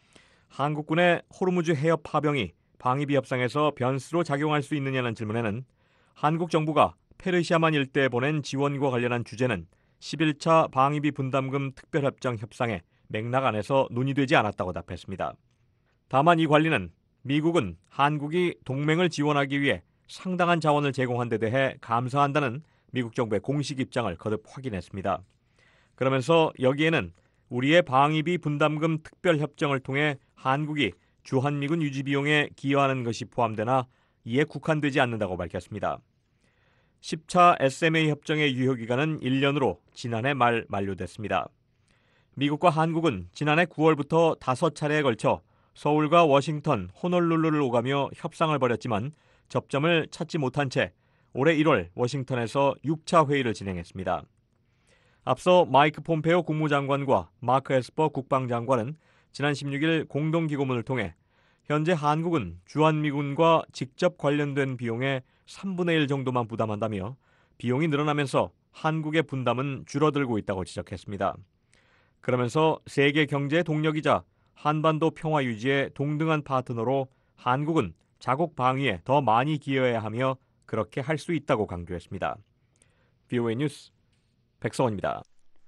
Speaker 5: 한국군의 호르무즈 해협 파병이 방위비 협상에서 변수로 작용할 수 있느냐는 질문에는 한국 정부가 페르시아만 일대에 보낸 지원과 관련한 주제는 십일 차 방위비 분담금 특별협정 협상의 맥락 안에서 논의되지 않았다고 답했습니다. 다만 이 관리는 미국은 한국이 동맹을 지원하기 위해 상당한 자원을 제공한 데 대해 감사한다는 미국 정부의 공식 입장을 거듭 확인했습니다. 그러면서 여기에는 우리의 방위비 분담금 특별협정을 통해 한국이 주한미군 유지 비용에 기여하는 것이 포함되나 이에 국한되지 않는다고 밝혔습니다. 십 차 에스엠에이 협정의 유효기간은 일 년으로 지난해 말 만료됐습니다. 미국과 한국은 지난해 구월부터 다섯 차례에 걸쳐 서울과 워싱턴, 호놀룰루를 오가며 협상을 벌였지만 접점을 찾지 못한 채 올해 일월 워싱턴에서 육 차 회의를 진행했습니다. 앞서 마이크 폼페오 국무장관과 마크 에스퍼 국방장관은 지난 십육 일 공동기고문을 통해 현재 한국은 주한미군과 직접 관련된 비용의 삼분의 일 정도만 부담한다며 비용이 늘어나면서 한국의 분담은 줄어들고 있다고 지적했습니다. 그러면서 세계 경제의 동력이자 한반도 평화 유지의 동등한 파트너로 한국은 자국 방위에 더 많이 기여해야 하며 그렇게 할 수 있다고 강조했습니다. 브이오에이 뉴스 백성원입니다.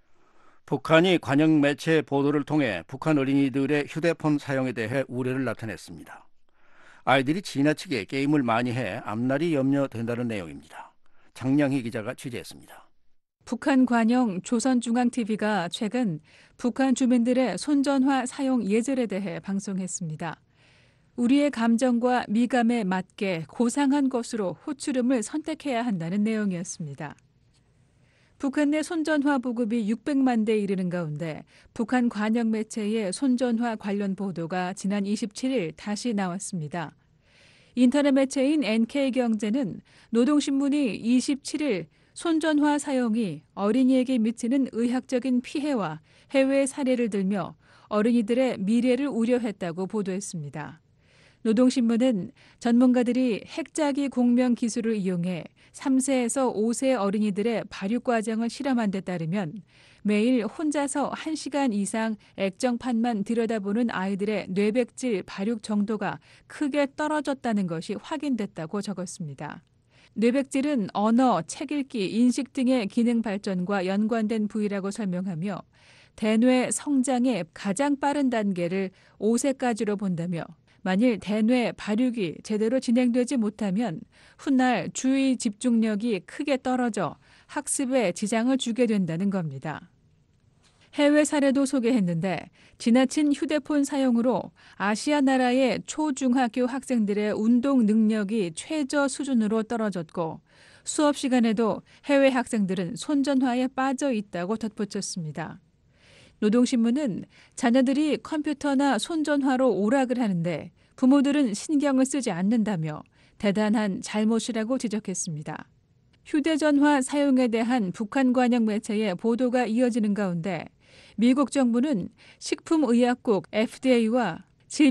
Speaker 3: 북한이 관영 매체 보도를 통해 북한 어린이들의 휴대폰 사용에 대해 우려를 나타냈습니다. 아이들이 지나치게 게임을 많이 해 앞날이 염려된다는 내용입니다. 장량희 기자가 취재했습니다.
Speaker 6: 북한 관영 조선중앙티비가 최근 북한 주민들의 손전화 사용 예절에 대해 방송했습니다. 우리의 감정과 미감에 맞게 고상한 것으로 호출음을 선택해야 한다는 내용이었습니다. 북한 내 손전화 보급이 육백만 대 이르는 가운데 북한 관영 매체의 손전화 관련 보도가 지난 이십칠 일 다시 나왔습니다. 인터넷 매체인 엔케이경제는 노동신문이 이십칠 일 손전화 사용이 어린이에게 미치는 의학적인 피해와 해외 사례를 들며 어린이들의 미래를 우려했다고 보도했습니다. 노동신문은 전문가들이 핵자기 공명 기술을 이용해 삼 세에서 오 세 어린이들의 발육 과정을 실험한 데 따르면 매일 혼자서 한 시간 이상 액정판만 들여다보는 아이들의 뇌백질 발육 정도가 크게 떨어졌다는 것이 확인됐다고 적었습니다. 뇌백질은 언어, 책 읽기, 인식 등의 기능 발전과 연관된 부위라고 설명하며 대뇌 성장의 가장 빠른 단계를 오 세까지로 본다며 만일 대뇌 발육이 제대로 진행되지 못하면 훗날 주의 집중력이 크게 떨어져 학습에 지장을 주게 된다는 겁니다. 해외 사례도 소개했는데 지나친 휴대폰 사용으로 아시아 나라의 초중학교 학생들의 운동 능력이 최저 수준으로 떨어졌고 수업 시간에도 해외 학생들은 손전화에 빠져 있다고 덧붙였습니다. 노동신문은 자녀들이 컴퓨터나 손전화로 오락을 하는데 부모들은 신경을 쓰지 않는다며 대단한 잘못이라고 지적했습니다. 휴대전화 사용에 대한 북한 관영 매체의 보도가 이어지는 가운데 미국 정부는 식품의약국 에프디에이와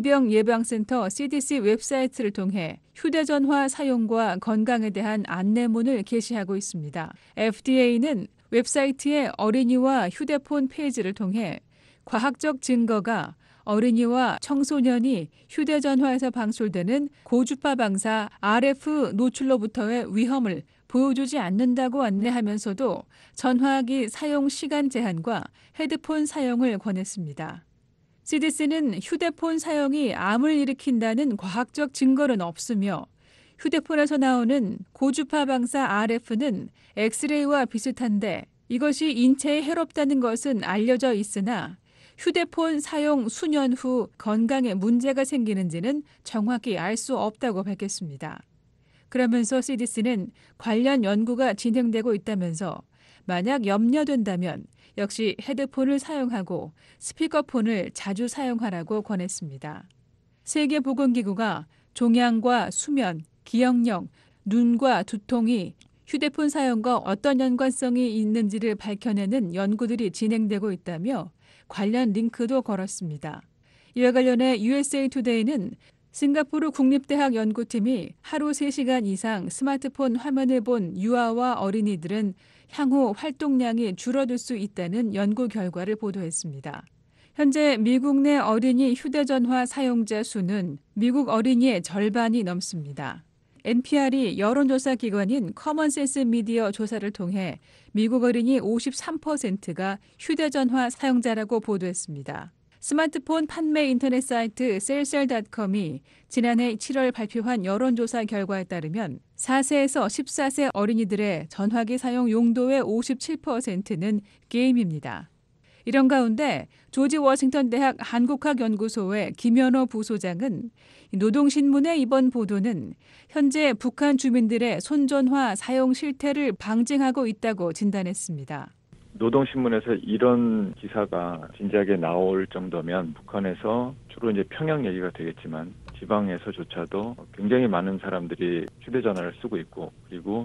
Speaker 6: 질병예방센터 씨디씨 웹사이트를 통해 휴대전화 사용과 건강에 대한 안내문을 게시하고 있습니다. 에프디에이는 웹사이트의 어린이와 휴대폰 페이지를 통해 과학적 증거가 어린이와 청소년이 휴대전화에서 방출되는 고주파 방사 알에프 노출로부터의 위험을 보여주지 않는다고 안내하면서도 전화기 사용 시간 제한과 헤드폰 사용을 권했습니다. 씨디씨는 휴대폰 사용이 암을 일으킨다는 과학적 증거는 없으며 휴대폰에서 나오는 고주파 방사 알에프는 엑스레이와 비슷한데 이것이 인체에 해롭다는 것은 알려져 있으나 휴대폰 사용 수년 후 건강에 문제가 생기는지는 정확히 알 수 없다고 밝혔습니다. 그러면서 씨디씨는 관련 연구가 진행되고 있다면서 만약 염려된다면 역시 헤드폰을 사용하고 스피커폰을 자주 사용하라고 권했습니다. 세계보건기구가 종양과 수면, 기억력, 눈과 두통이 휴대폰 사용과 어떤 연관성이 있는지를 밝혀내는 연구들이 진행되고 있다며 관련 링크도 걸었습니다. 이와 관련해 유에스에이 투데이는 싱가포르 국립대학 연구팀이 하루 세 시간 이상 스마트폰 화면을 본 유아와 어린이들은 향후 활동량이 줄어들 수 있다는 연구 결과를 보도했습니다. 현재 미국 내 어린이 휴대전화 사용자 수는 미국 어린이의 절반이 넘습니다. 엔피알이 여론조사 기관인 커먼센스 미디어 조사를 통해 미국 어린이 오십삼 퍼센트가 휴대전화 사용자라고 보도했습니다. 스마트폰 판매 인터넷 사이트 셀셀닷컴이 지난해 칠월 발표한 여론조사 결과에 따르면 사 세에서 십사 세 어린이들의 전화기 사용 용도의 오십칠 퍼센트는 게임입니다. 이런 가운데 조지 워싱턴 대학 한국학연구소의 김현호 부소장은 노동신문의 이번 보도는 현재 북한 주민들의 손전화 사용 실태를 방증하고 있다고 진단했습니다.
Speaker 9: 노동신문에서 이런 기사가 진지하게 나올 정도면 북한에서 주로 이제 평양 얘기가 되겠지만 지방에서조차도 굉장히 많은 사람들이 휴대전화를 쓰고 있고 그리고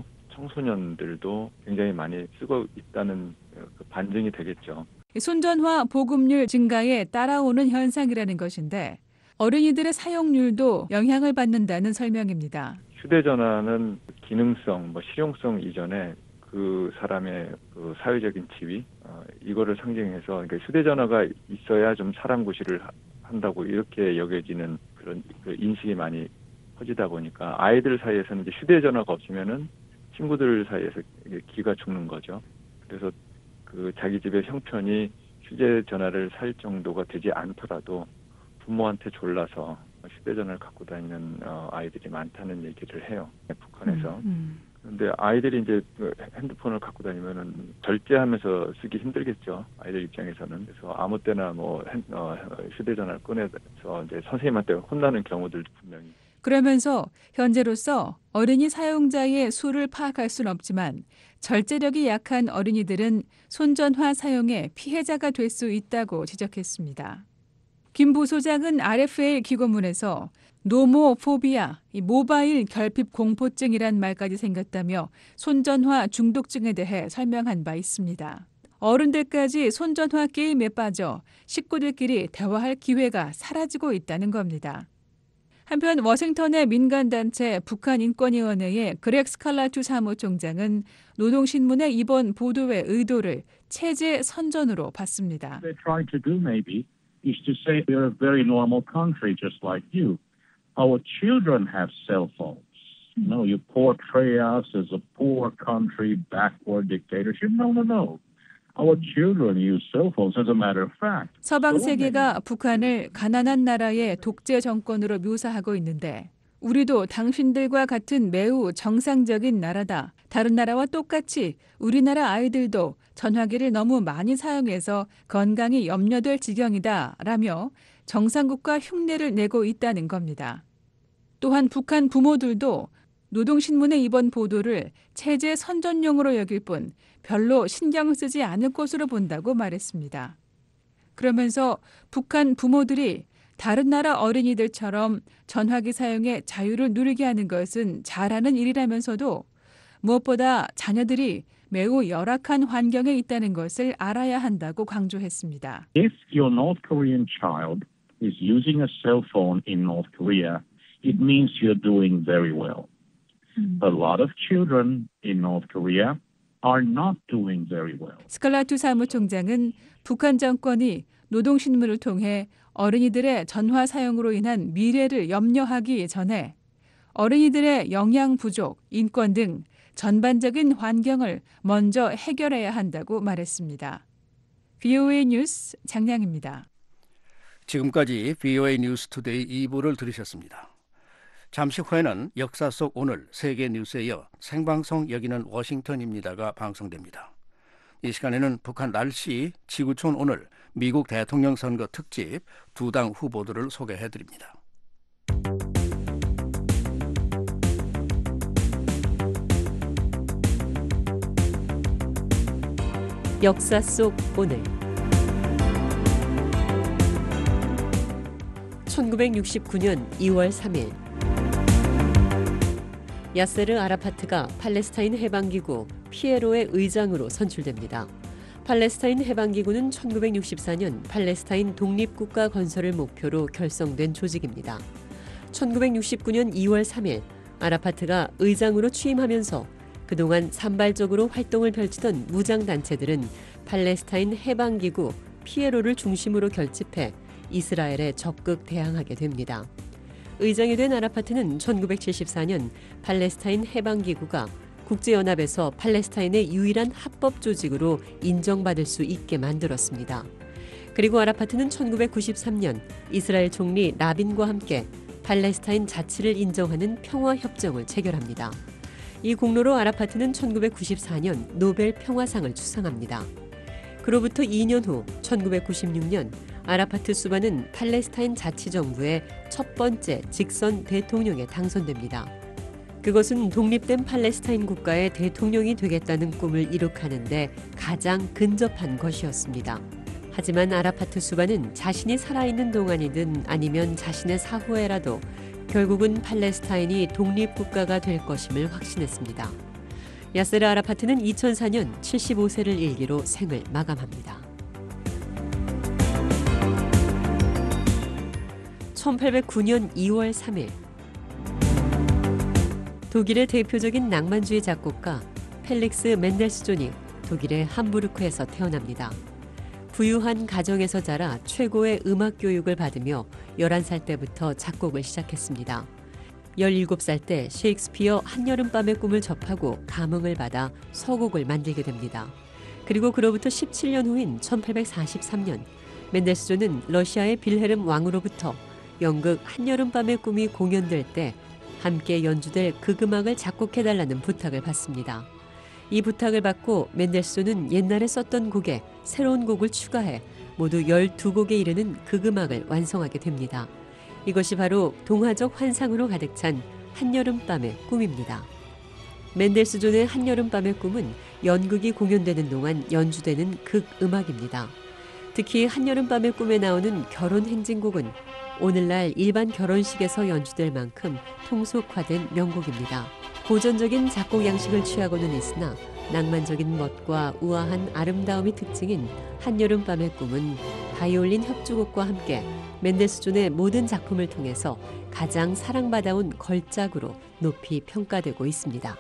Speaker 9: 청소년들도 굉장히 많이 쓰고 있다는 그 반증이 되겠죠.
Speaker 6: 손전화 보급률 증가에 따라오는 현상이라는 것인데 어린이들의 사용률도 영향을 받는다는 설명입니다.
Speaker 9: 휴대전화는 기능성, 뭐 실용성 이전에 그 사람의 그 사회적인 지위 어, 이거를 상징해서 그러니까 휴대전화가 있어야 좀 사람 구실을 한다고 이렇게 여겨지는 그런 그 인식이 많이 퍼지다 보니까 아이들 사이에서는 이제 휴대전화가 없으면은 친구들 사이에서 기가 죽는 거죠. 그래서 그 자기 집의 형편이 휴대전화를 살 정도가 되지 않더라도 부모한테 졸라서 휴대전화를 갖고 다니는 어, 아이들이 많다는 얘기를 해요. 북한에서. 음, 음. 그런데 아이들이 이제 핸드폰을 갖고 다니면은 절제하면서 쓰기 힘들겠죠. 아이들 입장에서는. 그래서 아무 때나 뭐 핸, 어, 휴대전화를 꺼내서 이제 선생님한테 혼나는 경우들도 분명히.
Speaker 6: 그러면서 현재로서 어린이 사용자의 수를 파악할 수는 없지만 절제력이 약한 어린이들은 손전화 사용의 피해자가 될 수 있다고 지적했습니다. 김 부소장은 알에프에이 기고문에서 노모포비아, 모바일 결핍 공포증이란 말까지 생겼다며 손전화 중독증에 대해 설명한 바 있습니다. 어른들까지 손전화 게임에 빠져 식구들끼리 대화할 기회가 사라지고 있다는 겁니다. 한편 워싱턴의 민간단체 북한인권위원회의 그렉 스칼라투 사무총장은 노동신문의 이번 보도의 의도를 체제 선전으로 봤습니다.
Speaker 10: They're trying to do maybe is to say we're a very normal country just like you. Our children have cell phones. No, you portray us as a poor country, backward dictatorship. No, no, no. Our children use cell phones as a matter of fact.
Speaker 6: 서방 세계가 북한을 가난한 나라의 독재 정권으로 묘사하고 있는데 우리도 당신들과 같은 매우 정상적인 나라다. 다른 나라와 똑같이 우리나라 아이들도 전화기를 너무 많이 사용해서 건강이 염려될 지경이다 라며 정상국가 흉내를 내고 있다는 겁니다. 또한 북한 부모들도 노동신문의 이번 보도를 체제 선전용으로 여길 뿐 별로 신경 쓰지 않을 것으로 본다고 말했습니다. 그러면서 북한 부모들이 다른 나라 어린이들처럼 전화기 사용의 자유를 누리게 하는 것은 잘하는 일이라면서도 무엇보다 자녀들이 매우 열악한 환경에 있다는 것을 알아야 한다고 강조했습니다.
Speaker 10: If your North Korean child is using a cell phone in North Korea, it means you're doing very well. A lot of children in North Korea are not doing very well.
Speaker 6: 스칼라투 사무총장은 북한 정권이 노동신문을 통해 어린이들의 전화 사용으로 인한 미래를 염려하기 전에 어린이들의 영양 부족, 인권 등 전반적인 환경을 먼저 해결해야 한다고 말했습니다. 브이오에이 뉴스 장량입니다.
Speaker 3: 지금까지 브이오에이 뉴스 투데이 이 부를 들으셨습니다. 잠시 후에는 역사 속 오늘 세계 뉴스에 이어 생방송 여기는 워싱턴입니다가 방송됩니다. 이 시간에는 북한 날씨, 지구촌 오늘, 미국 대통령 선거 특집 두 당 후보들을 소개해드립니다.
Speaker 13: 역사 속 오늘 천구백육십구 년 이월 삼일 야세르 아라파트가 팔레스타인 해방기구 피에로의 의장으로 선출됩니다. 팔레스타인 해방기구는 천구백육십사 년 팔레스타인 독립국가 건설을 목표로 결성된 조직입니다. 천구백육십구 년 이월 삼일 아라파트가 의장으로 취임하면서 그동안 산발적으로 활동을 펼치던 무장단체들은 팔레스타인 해방기구 피에로를 중심으로 결집해 이스라엘에 적극 대항하게 됩니다. 의장이 된 아라파트는 천구백칠십사 년 팔레스타인 해방기구가 국제연합에서 팔레스타인의 유일한 합법 조직으로 인정받을 수 있게 만들었습니다. 그리고 아라파트는 천구백구십삼 년 이스라엘 총리 라빈과 함께 팔레스타인 자치를 인정하는 평화협정을 체결합니다. 이 공로로 아라파트는 천구백구십사 년 노벨 평화상을 수상합니다. 그로부터 이 년 후 천구백구십육 년 아라파트 수반은 팔레스타인 자치정부의 첫 번째 직선 대통령에 당선됩니다. 그것은 독립된 팔레스타인 국가의 대통령이 되겠다는 꿈을 이룩하는 데 가장 근접한 것이었습니다. 하지만 아라파트 수반은 자신이 살아있는 동안이든 아니면 자신의 사후에라도 결국은 팔레스타인이 독립국가가 될 것임을 확신했습니다. 야세르 아라파트는 이천사 년 칠십오 세를 일기로 생을 마감합니다. 천팔백구 년 이월 삼일 독일의 대표적인 낭만주의 작곡가 펠릭스 멘델스존이 독일의 함부르크에서 태어납니다. 부유한 가정에서 자라 최고의 음악 교육을 받으며 열한 살 때부터 작곡을 시작했습니다. 열일곱 살 때 셰익스피어 한여름밤의 꿈을 접하고 감흥을 받아 서곡을 만들게 됩니다. 그리고 그로부터 십칠 년 후인 천팔백사십삼 년 멘델스존은 러시아의 빌헤름 왕으로부터 연극 한여름밤의 꿈이 공연될 때 함께 연주될 극음악을 작곡해달라는 부탁을 받습니다. 이 부탁을 받고 멘델스존은 옛날에 썼던 곡에 새로운 곡을 추가해 모두 열두 곡에 이르는 극음악을 완성하게 됩니다. 이것이 바로 동화적 환상으로 가득 찬 한여름밤의 꿈입니다. 멘델스존의 한여름밤의 꿈은 연극이 공연되는 동안 연주되는 극음악입니다. 특히 한여름밤의 꿈에 나오는 결혼 행진곡은 오늘날 일반 결혼식에서 연주될 만큼 통속화된 명곡입니다. 고전적인 작곡 양식을 취하고는 있으나 낭만적인 멋과 우아한 아름다움이 특징인 한여름밤의 꿈은 바이올린 협주곡과 함께 멘델스존의 모든 작품을 통해서 가장 사랑받아온 걸작으로 높이 평가되고 있습니다.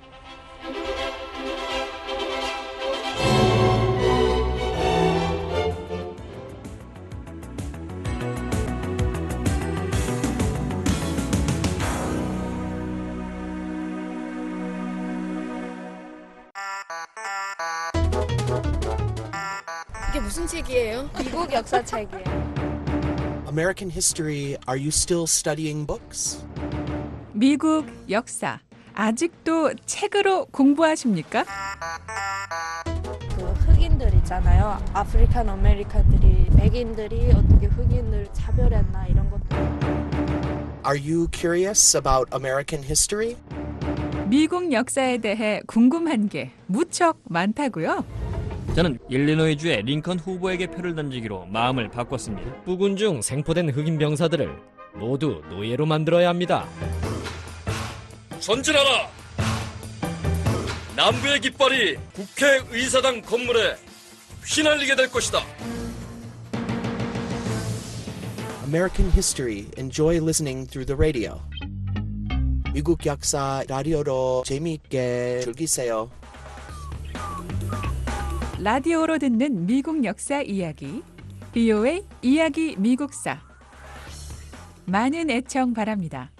Speaker 14: 이게 무슨 책이에요? 미국 역사 책이에요.
Speaker 23: American history, are you still studying books?
Speaker 6: 미국 역사 아직도 책으로 공부하십니까?
Speaker 14: 그 흑인들 있잖아요. 아프리칸 아메리칸들이 백인들이 어떻게 흑인을 차별했나 이런 것들.
Speaker 23: Are you curious about American history?
Speaker 6: 미국 역사에 대해 궁금한 게 무척 많다고요?
Speaker 24: 저는 일리노이주의 링컨 후보에게 표를 던지기로 마음을 바꿨습니다. 부군 중 생포된 흑인 병사들을 모두 노예로 만들어야 합니다.
Speaker 4: 전진하라! 남부의 깃발이 국회의사당 건물에 휘날리게 될 것이다.
Speaker 23: American history, enjoy listening through the radio. 미국 역사 라디오로 재미있게 즐기세요.
Speaker 6: 라디오로 듣는 미국 역사 이야기, 비오에이 이야기 미국사. 많은 애청 바랍니다.